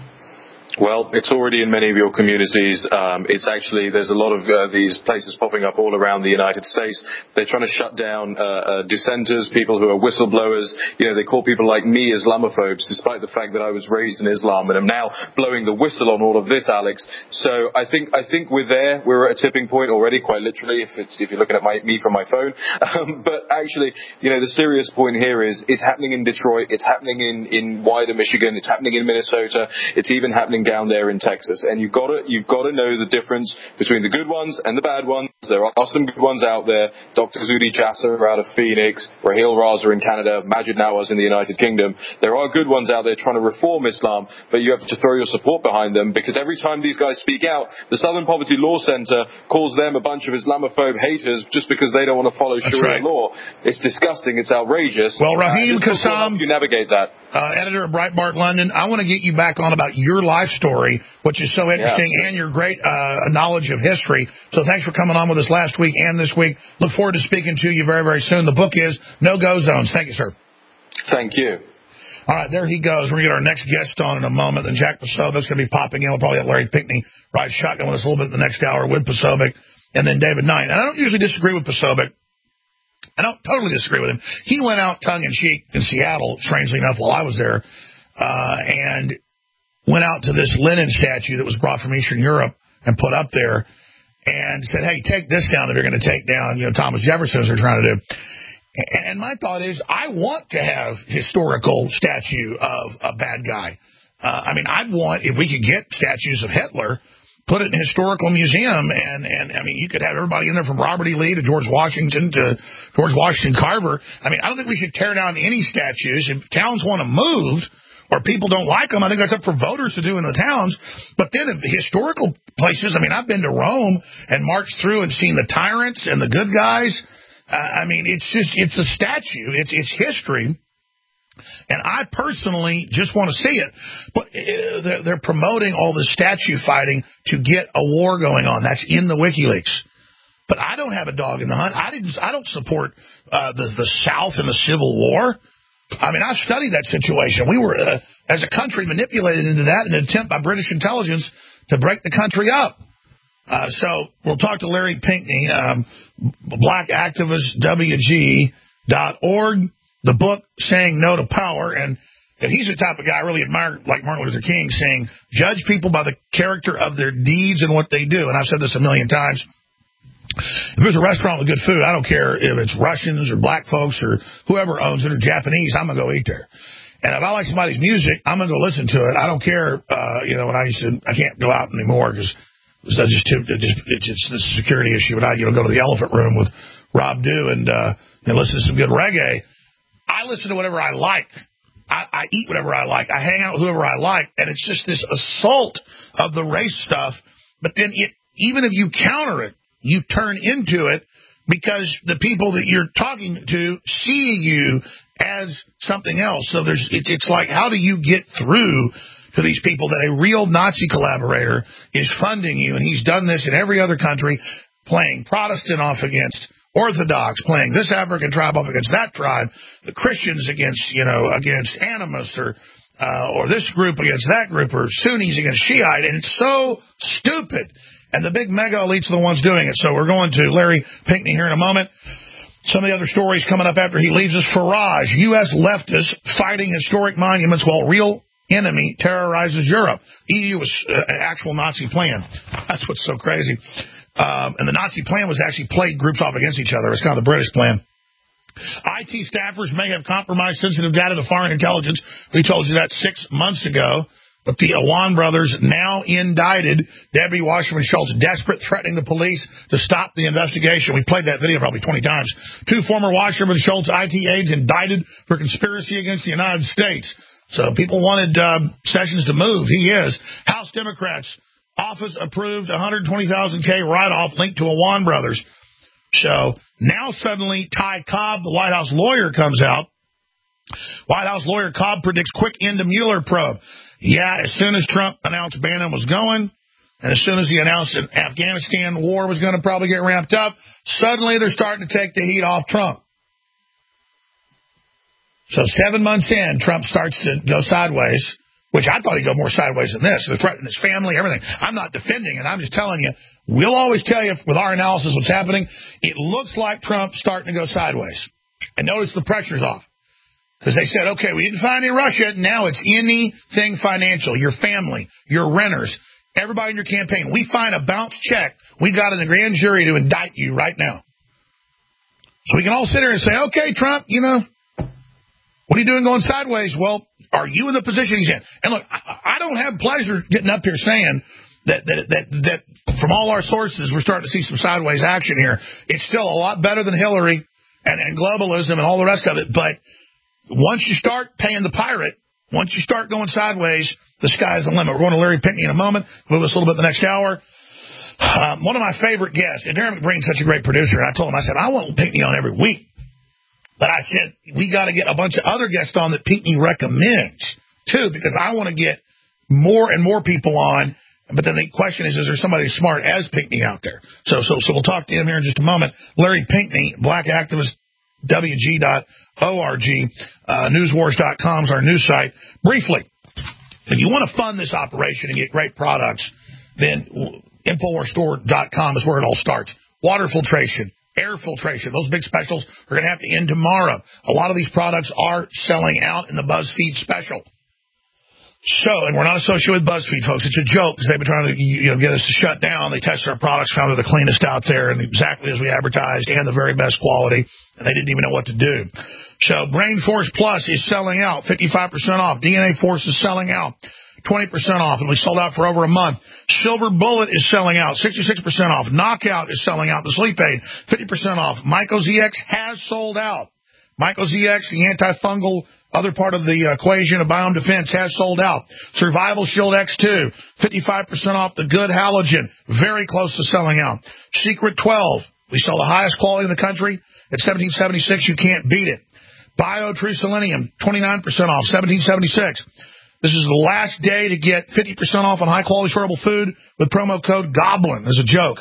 Well, it's already in many of your communities. Um, it's actually, there's a lot of uh, these places popping up all around the United States. They're trying to shut down uh, uh, dissenters, people who are whistleblowers. You know, they call people like me Islamophobes, despite the fact that I was raised in Islam and am now blowing the whistle on all of this, Alex. So I think I think we're there. We're at a tipping point already, quite literally, if it's if you're looking at my, me from my phone. Um, but actually, you know, the serious point here is it's happening in Detroit. It's happening in, in wider Michigan. It's happening in Minnesota. It's even happening down there in Texas. And you've got to you've got to know the difference between the good ones and the bad ones. There are some good ones out there. Doctor Zuhdi Jasser out of Phoenix, Raheel Raza in Canada, Majid Nawaz in the United Kingdom. There are good ones out there trying to reform Islam, but you have to throw your support behind them, because every time these guys speak out, the Southern Poverty Law Center calls them a bunch of Islamophobe haters just because they don't want to follow Sharia right. law. It's disgusting. It's outrageous. Well, Raheem uh, Kassam, you navigate that. Uh, editor of Breitbart London, I want to get you back on about your life story, which is so interesting, yeah. and your great uh, knowledge of history. So thanks for coming on with us last week and this week. Look forward to speaking to you very, very soon. The book is No-Go Zones. Thank you, sir. Thank you. All right, there he goes. We're going to get our next guest on in a moment. Then Jack Posobiec's going to be popping in. We'll probably have Larry Pinckney ride shotgun with us a little bit in the next hour with Posobiec, and then David Knight. And I don't usually disagree with Posobiec. I don't totally disagree with him. He went out tongue-in-cheek in Seattle, strangely enough, while I was there, uh, and went out to this Lenin statue that was brought from Eastern Europe and put up there and said, hey, take this down if you're going to take down, you know, Thomas Jefferson, as they're trying to do. And my thought is, I want to have historical statue of a bad guy. Uh, I mean, I'd want, if we could get statues of Hitler, put it in a historical museum, and, and I mean, you could have everybody in there from Robert E. Lee to George Washington to George Washington Carver. I mean, I don't think we should tear down any statues. If towns want to move or people don't like them, I think that's up for voters to do in the towns. But then if the historical places, I mean, I've been to Rome and marched through and seen the tyrants and the good guys. Uh, I mean, it's just, it's a statue. It's, it's history. And I personally just want to see it. But uh, they're, they're promoting all this statue fighting to get a war going on. That's in the WikiLeaks. But I don't have a dog in the hunt. I didn't, I don't support uh, the, the South in the Civil War. I mean, I've studied that situation. We were, uh, as a country, manipulated into that in an attempt by British intelligence to break the country up. Uh, so we'll talk to Larry Pinckney, um, black activist W G dot org, the book Saying No to Power. And if he's the type of guy I really admire, like Martin Luther King, saying, judge people by the character of their deeds and what they do. And I've said this a million times. If there's a restaurant with good food, I don't care if it's Russians or black folks or whoever owns it or Japanese, I'm going to go eat there. And if I like somebody's music, I'm going to go listen to it. I don't care, uh, you know, when I used to, I can't go out anymore because it's just too, it just, it's, it's a security issue. But I, you know, go to the Elephant Room with Rob Dew and, uh, and listen to some good reggae. I listen to whatever I like. I, I eat whatever I like. I hang out with whoever I like. And it's just this assault of the race stuff. But then it, even if you counter it, you turn into it because the people that you're talking to see you as something else. So there's, it, it's like, how do you get through to these people that a real Nazi collaborator is funding you? And he's done this in every other country, playing Protestant off against Orthodox, playing this African tribe off against that tribe, the Christians against, you know, against animists, or, uh, or this group against that group, or Sunnis against Shiite. And it's so stupid. And the big mega elites are the ones doing it. So we're going to Larry Pinckney here in a moment. Some of the other stories coming up after he leaves us. Farage, U S leftists fighting historic monuments while real enemy terrorizes Europe. E U was uh, an actual Nazi plan. That's what's so crazy. Um, and the Nazi plan was actually played groups off against each other. It's kind of the British plan. I T staffers may have compromised sensitive data to foreign intelligence. We told you that six months ago. But the Awan brothers now indicted. Debbie Wasserman Schultz, desperate, threatening the police to stop the investigation. We played that video probably twenty times. Two former Wasserman Schultz I T aides indicted for conspiracy against the United States. So people wanted uh, Sessions to move. He is. House Democrats, office approved one hundred twenty thousand K write-off linked to Awan brothers. So now suddenly Ty Cobb, the White House lawyer, comes out. White House lawyer Cobb predicts quick end to Mueller probe. Yeah, as soon as Trump announced Bannon was going, and as soon as he announced that Afghanistan war was going to probably get ramped up, suddenly they're starting to take the heat off Trump. So seven months in, Trump starts to go sideways, which I thought he'd go more sideways than this. They're threatening his family, everything. I'm not defending it. I'm just telling you, we'll always tell you with our analysis what's happening. It looks like Trump's starting to go sideways. And notice the pressure's off. Because they said, okay, we didn't find any Russia. Now it's anything financial, your family, your renters, everybody in your campaign. We find a bounce check. We got in the grand jury to indict you right now. So we can all sit here and say, okay, Trump, you know, what are you doing going sideways? Well, are you in the position he's in? And look, I, I don't have pleasure getting up here saying that, that, that, that from all our sources, we're starting to see some sideways action here. It's still a lot better than Hillary and, and globalism and all the rest of it. But once you start paying the pirate, once you start going sideways, the sky's the limit. We're going to Larry Pinckney in a moment. We'll do this a little bit the next hour. Um, one of my favorite guests, and Darren McBreen's such a great producer, and I told him, I said, I want Pinckney on every week. But I said, we got to get a bunch of other guests on that Pinckney recommends, too, because I want to get more and more people on. But then the question is, is there somebody as smart as Pinckney out there? So, so, so we'll talk to him here in just a moment. Larry Pinckney, black activist, W G dot org. Uh, newswars dot com is our news site. Briefly, if you want to fund this operation and get great products, then infowars store dot com is where it all starts. Water filtration, air filtration, those big specials are going to have to end tomorrow. A lot of these products are selling out in the BuzzFeed special. So, and we're not associated with BuzzFeed, folks. It's a joke because they've been trying to you know, get us to shut down. They tested our products, found they're the cleanest out there and exactly as we advertised and the very best quality, and they didn't even know what to do. So, Brain Force Plus is selling out, fifty-five percent off. D N A Force is selling out, twenty percent off, and we sold out for over a month. Silver Bullet is selling out, sixty-six percent off. Knockout is selling out, the sleep aid, fifty percent off. Myco Z X has sold out. Myco Z X, the antifungal, other part of the equation of biome defense, has sold out. Survival Shield X two, fifty-five percent off. The Good Halogen, very close to selling out. Secret twelve, we sell the highest quality in the country at seventeen seventy-six. You can't beat it. Bio True Selenium, twenty-nine percent off, seventeen seventy-six. This is the last day to get fifty percent off on high-quality storable food with promo code GOBLIN. As a joke.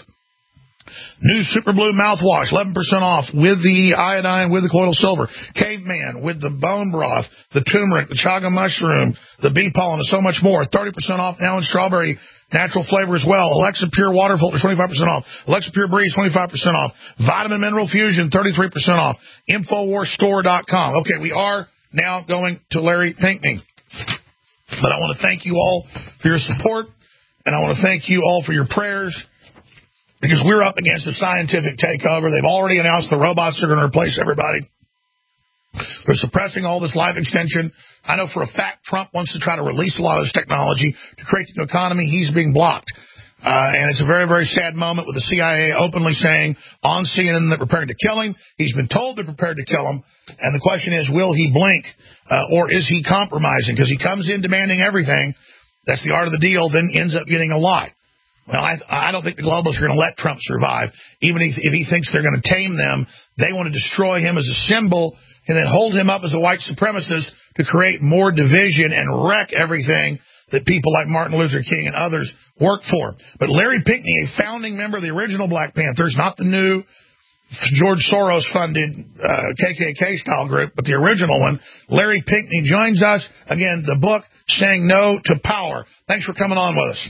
New Super Blue mouthwash, eleven percent off with the iodine, with the colloidal silver. Caveman with the bone broth, the turmeric, the chaga mushroom, the bee pollen, and so much more. thirty percent off now in strawberry natural flavor as well. Alexa Pure Water Filter, twenty-five percent off. Alexa Pure Breeze, twenty-five percent off. Vitamin Mineral Fusion, thirty-three percent off. infowars store dot com. Okay, we are now going to Larry Pinkney. But I want to thank you all for your support, and I want to thank you all for your prayers. Because we're up against a scientific takeover. They've already announced the robots are going to replace everybody. They're suppressing all this life extension. I know for a fact Trump wants to try to release a lot of this technology to create the economy. He's being blocked. Uh, and it's a very, very sad moment with the C I A openly saying on C N N that they're prepared to kill him. He's been told they're prepared to kill him. And the question is, will he blink uh, or is he compromising? Because he comes in demanding everything. That's the art of the deal, then ends up getting a lot. Well, I, I don't think the globalists are going to let Trump survive. Even if, if he thinks they're going to tame them, they want to destroy him as a symbol and then hold him up as a white supremacist to create more division and wreck everything that people like Martin Luther King and others work for. But Larry Pinkney, a founding member of the original Black Panthers, not the new George Soros-funded uh, K K K-style group, but the original one, Larry Pinkney joins us. Again, the book, Saying No to Power. Thanks for coming on with us.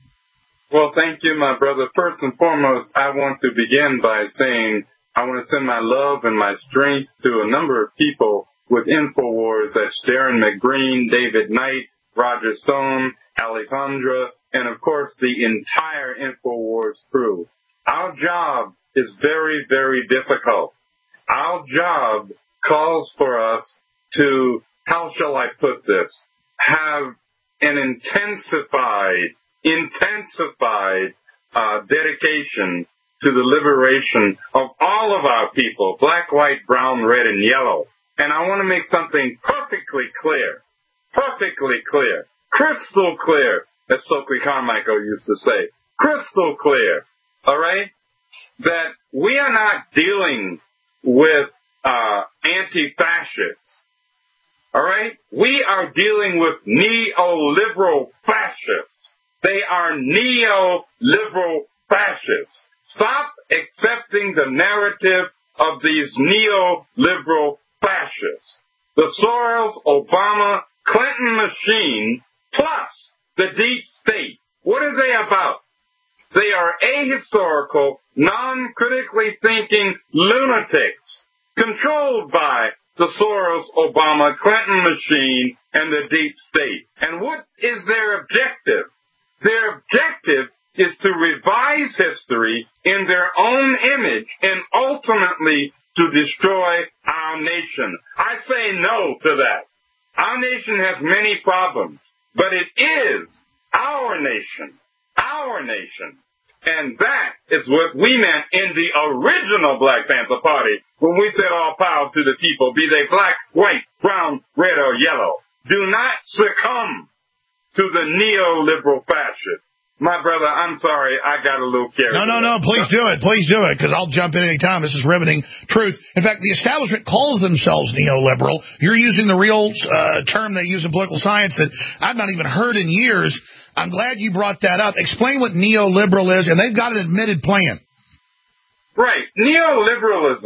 Well, thank you, my brother. First and foremost, I want to begin by saying I want to send my love and my strength to a number of people with InfoWars. That's Darren McGreen, David Knight, Roger Stone, Alejandra, and, of course, the entire InfoWars crew. Our job is very, very difficult. Our job calls for us to, how shall I put this, have an intensified intensified uh, dedication to the liberation of all of our people, black, white, brown, red, and yellow. And I want to make something perfectly clear, perfectly clear, crystal clear, as Stokely Carmichael used to say, crystal clear, all right, that we are not dealing with uh, anti-fascists, all right? We are dealing with neoliberal fascists. They are neoliberal fascists. Stop accepting the narrative of these neoliberal fascists. The Soros, Obama, Clinton machine, plus the deep state. What are they about? They are ahistorical, non-critically thinking lunatics controlled by the Soros, Obama, Clinton machine and the deep state. And what is their objective? Their objective is to revise history in their own image and ultimately to destroy our nation. I say no to that. Our nation has many problems, but it is our nation, our nation. And that is what we meant in the original Black Panther Party when we said all power to the people, be they black, white, brown, red, or yellow. Do not succumb to the neoliberal fascist. My brother, I'm sorry, I got a little carried away. No, no, no, please do it. Please do it, because I'll jump in any time. This is riveting truth. In fact, the establishment calls themselves neoliberal. You're using the real uh, term they use in political science that I've not even heard in years. I'm glad you brought that up. Explain what neoliberal is, and they've got an admitted plan. Right. Neoliberalism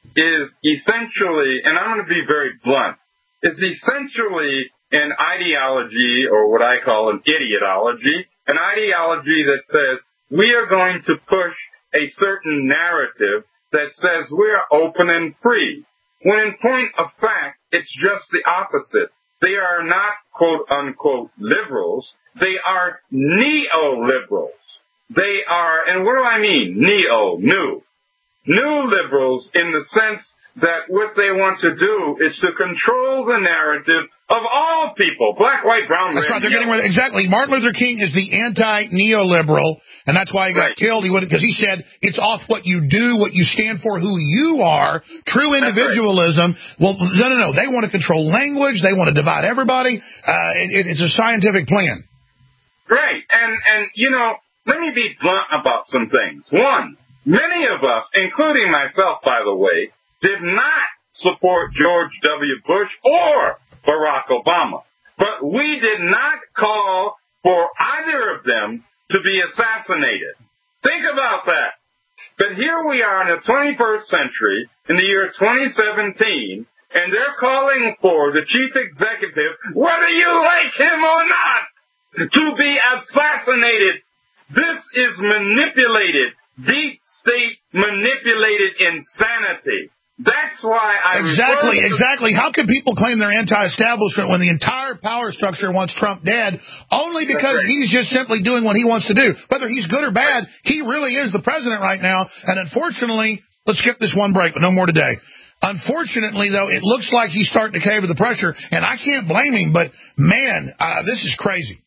is essentially, and I'm going to be very blunt, is essentially an ideology, or what I call an idiotology, an ideology that says we are going to push a certain narrative that says we're open and free. When in point of fact, it's just the opposite. They are not quote-unquote liberals. They are neoliberals. They are, and what do I mean? Neo, new. New liberals in the sense that what they want to do is to control the narrative of all people, black, white, brown, that's red. Right. They're getting rid of, exactly. Martin Luther King is the anti-neoliberal, and that's why he got right. killed. He would because he said it's off what you do, what you stand for, who you are. True individualism. Right. Well, no, no, no. They want to control language. They want to divide everybody. Uh, it, it's a scientific plan. Right. And and you know, let me be blunt about some things. One, many of us, including myself, by the way, did not support George W. Bush or Barack Obama. But we did not call for either of them to be assassinated. Think about that. But here we are in the twenty-first century, in the year twenty seventeen, and they're calling for the chief executive, whether you like him or not, to be assassinated. This is manipulated, deep state manipulated insanity. That's why I exactly exactly. How can people claim they're anti-establishment when the entire power structure wants Trump dead? Only because right. he's just simply doing what he wants to do. Whether he's good or bad, he really is the president right now. And unfortunately, let's skip this one break, but no more today. Unfortunately, though, it looks like he's starting to cave to the pressure, and I can't blame him. But man, uh, this is crazy.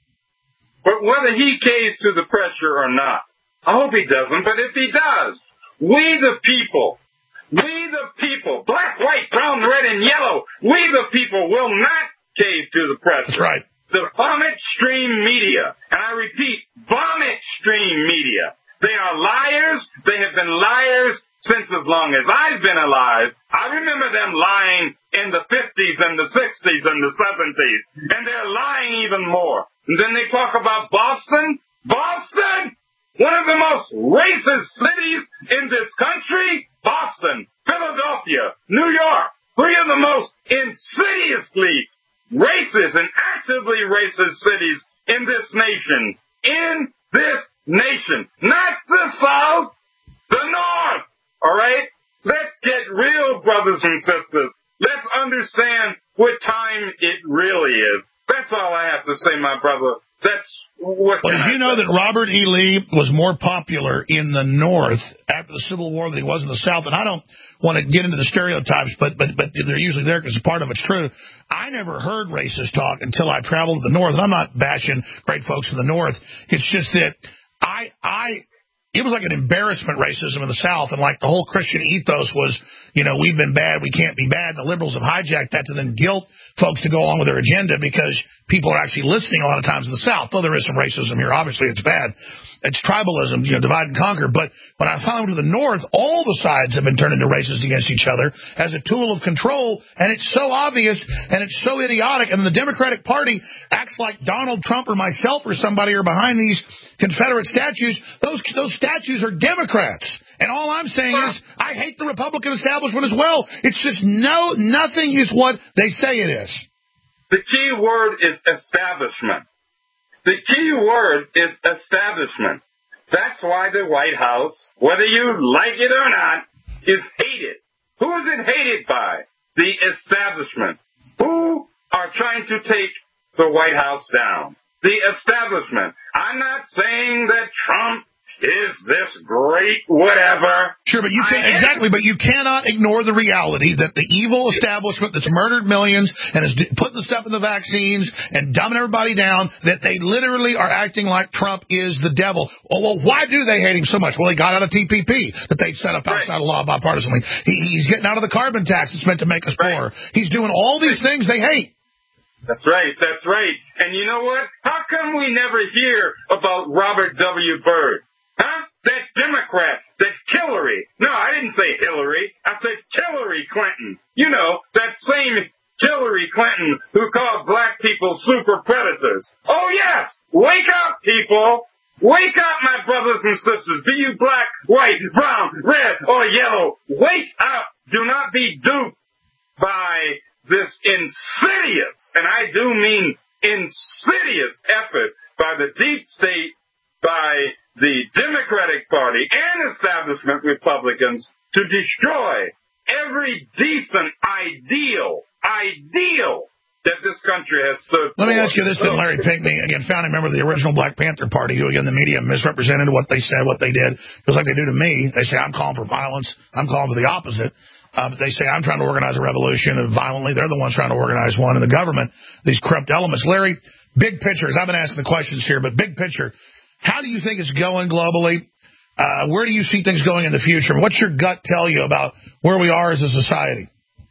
But whether he caves to the pressure or not, I hope he doesn't. But if he does, we the people. We the people, black, white, brown, red, and yellow, we the people will not cave to the pressure. That's right. The vomit stream media, and I repeat, vomit stream media. They are liars. They have been liars since as long as I've been alive. I remember them lying in the fifties and the sixties and the seventies, and they're lying even more. And then they talk about Boston. Boston, one of the most racist cities in this country. Boston, Philadelphia, New York, three of the most insidiously racist and actively racist cities in this nation. In this nation. Not the South, the North. All right? Let's get real, brothers and sisters. Let's understand what time it really is. That's all I have to say, my brother. That's what. Well, did you know that Robert E. Lee was more popular in the North after the Civil War than he was in the South? And I don't want to get into the stereotypes, but but but they're usually there because part of it's true. I never heard racist talk until I traveled to the North, and I'm not bashing great folks in the North. It's just that I I. It was like an embarrassment, racism in the South, and like the whole Christian ethos was, you know, we've been bad, we can't be bad. And the liberals have hijacked that to then guilt folks to go along with their agenda because people are actually listening a lot of times in the South. Though there is some racism here, obviously it's bad. It's tribalism, you know, divide and conquer. But when I found to the North, all the sides have been turned into racist against each other as a tool of control, and it's so obvious and it's so idiotic. And the Democratic Party acts like Donald Trump or myself or somebody are behind these Confederate statues. Those those statues are Democrats. And all I'm saying is I hate the Republican establishment as well. It's just no, nothing is what they say it is. The key word is establishment. The key word is establishment. That's why the White House, whether you like it or not, is hated. Who is it hated by? The establishment. Who are trying to take the White House down? The establishment. I'm not saying that Trump is this great whatever. Sure, but you can exactly, but you cannot ignore the reality that the evil establishment that's murdered millions and is putting the stuff in the vaccines and dumbing everybody down, that they literally are acting like Trump is the devil. Oh, well, why do they hate him so much? Well, he got out of T P P that they'd set up outside of law bipartisanly. He, he's getting out of the carbon tax that's meant to make us poor. He's doing all these things they hate. That's right, that's right. And you know what? How come we never hear about Robert W. Byrd? Huh? That Democrat, that Hillary. No, I didn't say Hillary. I said Hillary Clinton. You know, that same Hillary Clinton who called black people super predators. Oh, yes! Wake up, people! Wake up, my brothers and sisters. Be you black, white, brown, red, or yellow. Wake up. do not be duped by this insidious, and I do mean insidious effort by the deep state, by the Democratic Party and establishment Republicans to destroy every decent ideal, ideal that this country has stood for. Let me ask you this, then, Larry Pinkney, again, founding member of the original Black Panther Party, who, again, the media misrepresented what they said, what they did, just like they do to me. They say I'm calling for violence. I'm calling for the opposite. Uh, but they say I'm trying to organize a revolution, and violently they're the ones trying to organize one in the government, these corrupt elements. Larry, big picture, as I've been asking the questions here, but big picture, how do you think it's going globally? Uh, where do you see things going in the future? What's your gut tell you about where we are as a society?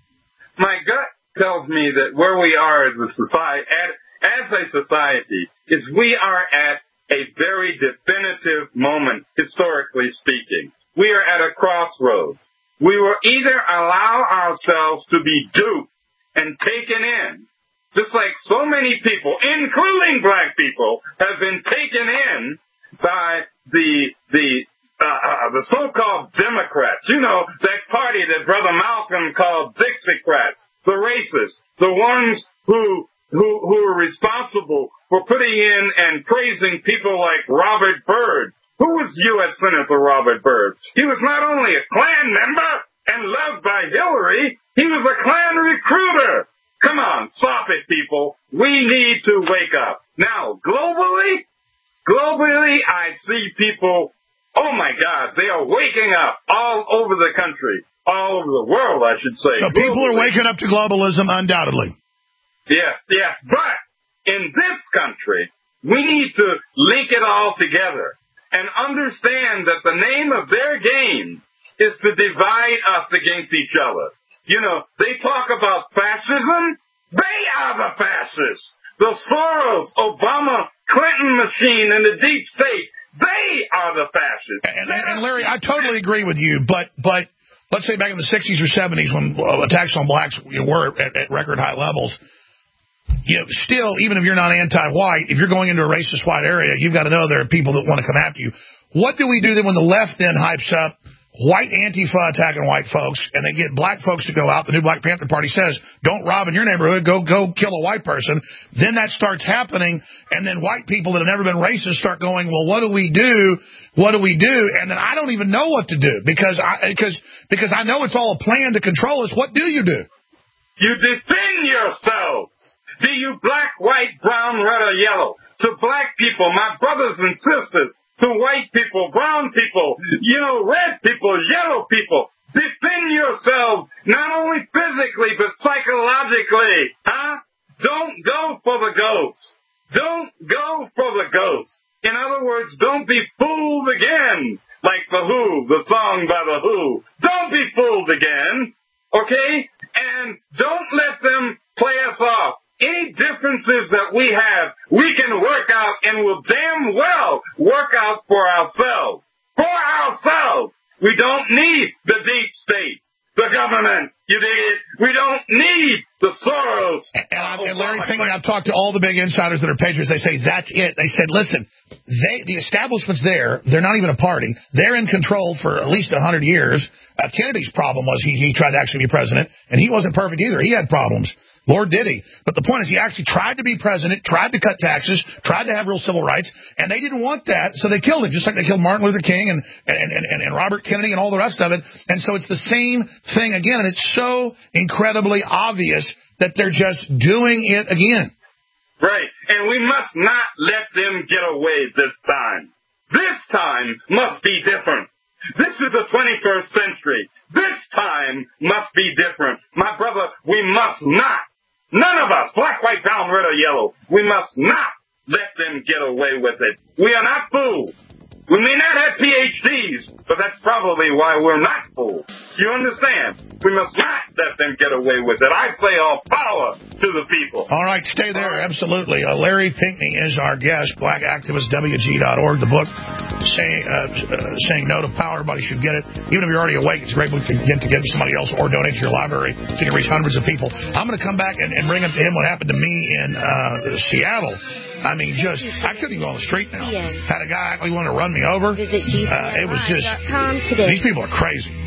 My gut tells me that where we are as a society, as a society, is we are at a very definitive moment, historically speaking. We are at a crossroads. We will either allow ourselves to be duped and taken in, just like so many people, including black people, have been taken in by the the uh, uh, the so-called Democrats. You know, that party that Brother Malcolm called Dixiecrats, the racists, the ones who who who are responsible for putting in and praising people like Robert Byrd. Who was U S Senator Robert Byrd? He was not only a Klan member and loved by Hillary, he was a Klan recruiter. Come on, stop it, people. We need to wake up. Now, globally, globally, I see people, oh my God, they are waking up all over the country, all over the world, I should say. So people are waking up to globalism, undoubtedly. Yes, yes. But in this country, we need to link it all together and understand that the name of their game is to divide us against each other. You know, they talk about fascism. They are the fascists. The Soros, Obama, Clinton machine and the deep state, they are the fascists. And, and, and Larry, I totally agree with you, but but let's say back in the sixties or seventies when uh, attacks on blacks you know, were at, at record high levels, you know, still, even if you're not anti-white, if you're going into a racist white area, you've got to know there are people that want to come after you. What do we do then when the left then hypes up white Antifa attacking white folks, and they get black folks to go out? The new Black Panther Party says, don't rob in your neighborhood, go go kill a white person. Then that starts happening, and then white people that have never been racist start going, well, what do we do? What do we do? And then I don't even know what to do, because I, because, because I know it's all a plan to control us. What do you do? You defend yourself. Be you black, white, brown, red, or yellow. To black people, my brothers and sisters, to white people, brown people, you know, red people, yellow people. Defend yourselves, not only physically, but psychologically, huh? Don't go for the ghost. Don't go for the ghost. In other words, don't be fooled again, like The Who, the song by The Who. Don't be fooled again, okay? And don't let them play us off. Any differences that we have, we can work out and will damn well work out for ourselves. For ourselves. We don't need the deep state, the government. You dig it? We don't need the Soros. And, I, and Larry Pinkney, I've talked to all the big insiders that are patriots. They say that's it. They said, listen, they, the establishment's there. They're not even a party. They're in control for at least one hundred years. Uh, Kennedy's problem was he, he tried to actually be president, and he wasn't perfect either. He had problems. Lord did he. But the point is he actually tried to be president, tried to cut taxes, tried to have real civil rights, and they didn't want that, so they killed him, just like they killed Martin Luther King and, and, and, and Robert Kennedy and all the rest of it. And so it's the same thing again, and it's so incredibly obvious that they're just doing it again. Right, and we must not let them get away this time. This time must be different. This is the twenty-first century. This time must be different. My brother, we must not. None of us, black, white, brown, red, or yellow, we must not let them get away with it. We are not fools. We may not have P H Ds, but that's probably why we're not fools. You understand? We must not let them get away with it. I say all power to the people. All right, stay there. Right. Absolutely. Uh, Larry Pinkney is our guest, black activist W G dot org. The book, saying, uh, uh, saying No to Power. Everybody should get it. Even if you're already awake, it's a great book to get to get to somebody else or donate to your library so you can reach hundreds of people. I'm going to come back and, and bring up to him what happened to me in uh, Seattle. I mean, just, I couldn't even go on the street now. Had a guy actually wanted to run me over. Visit G C N live dot com Uh, it was just, these people are crazy.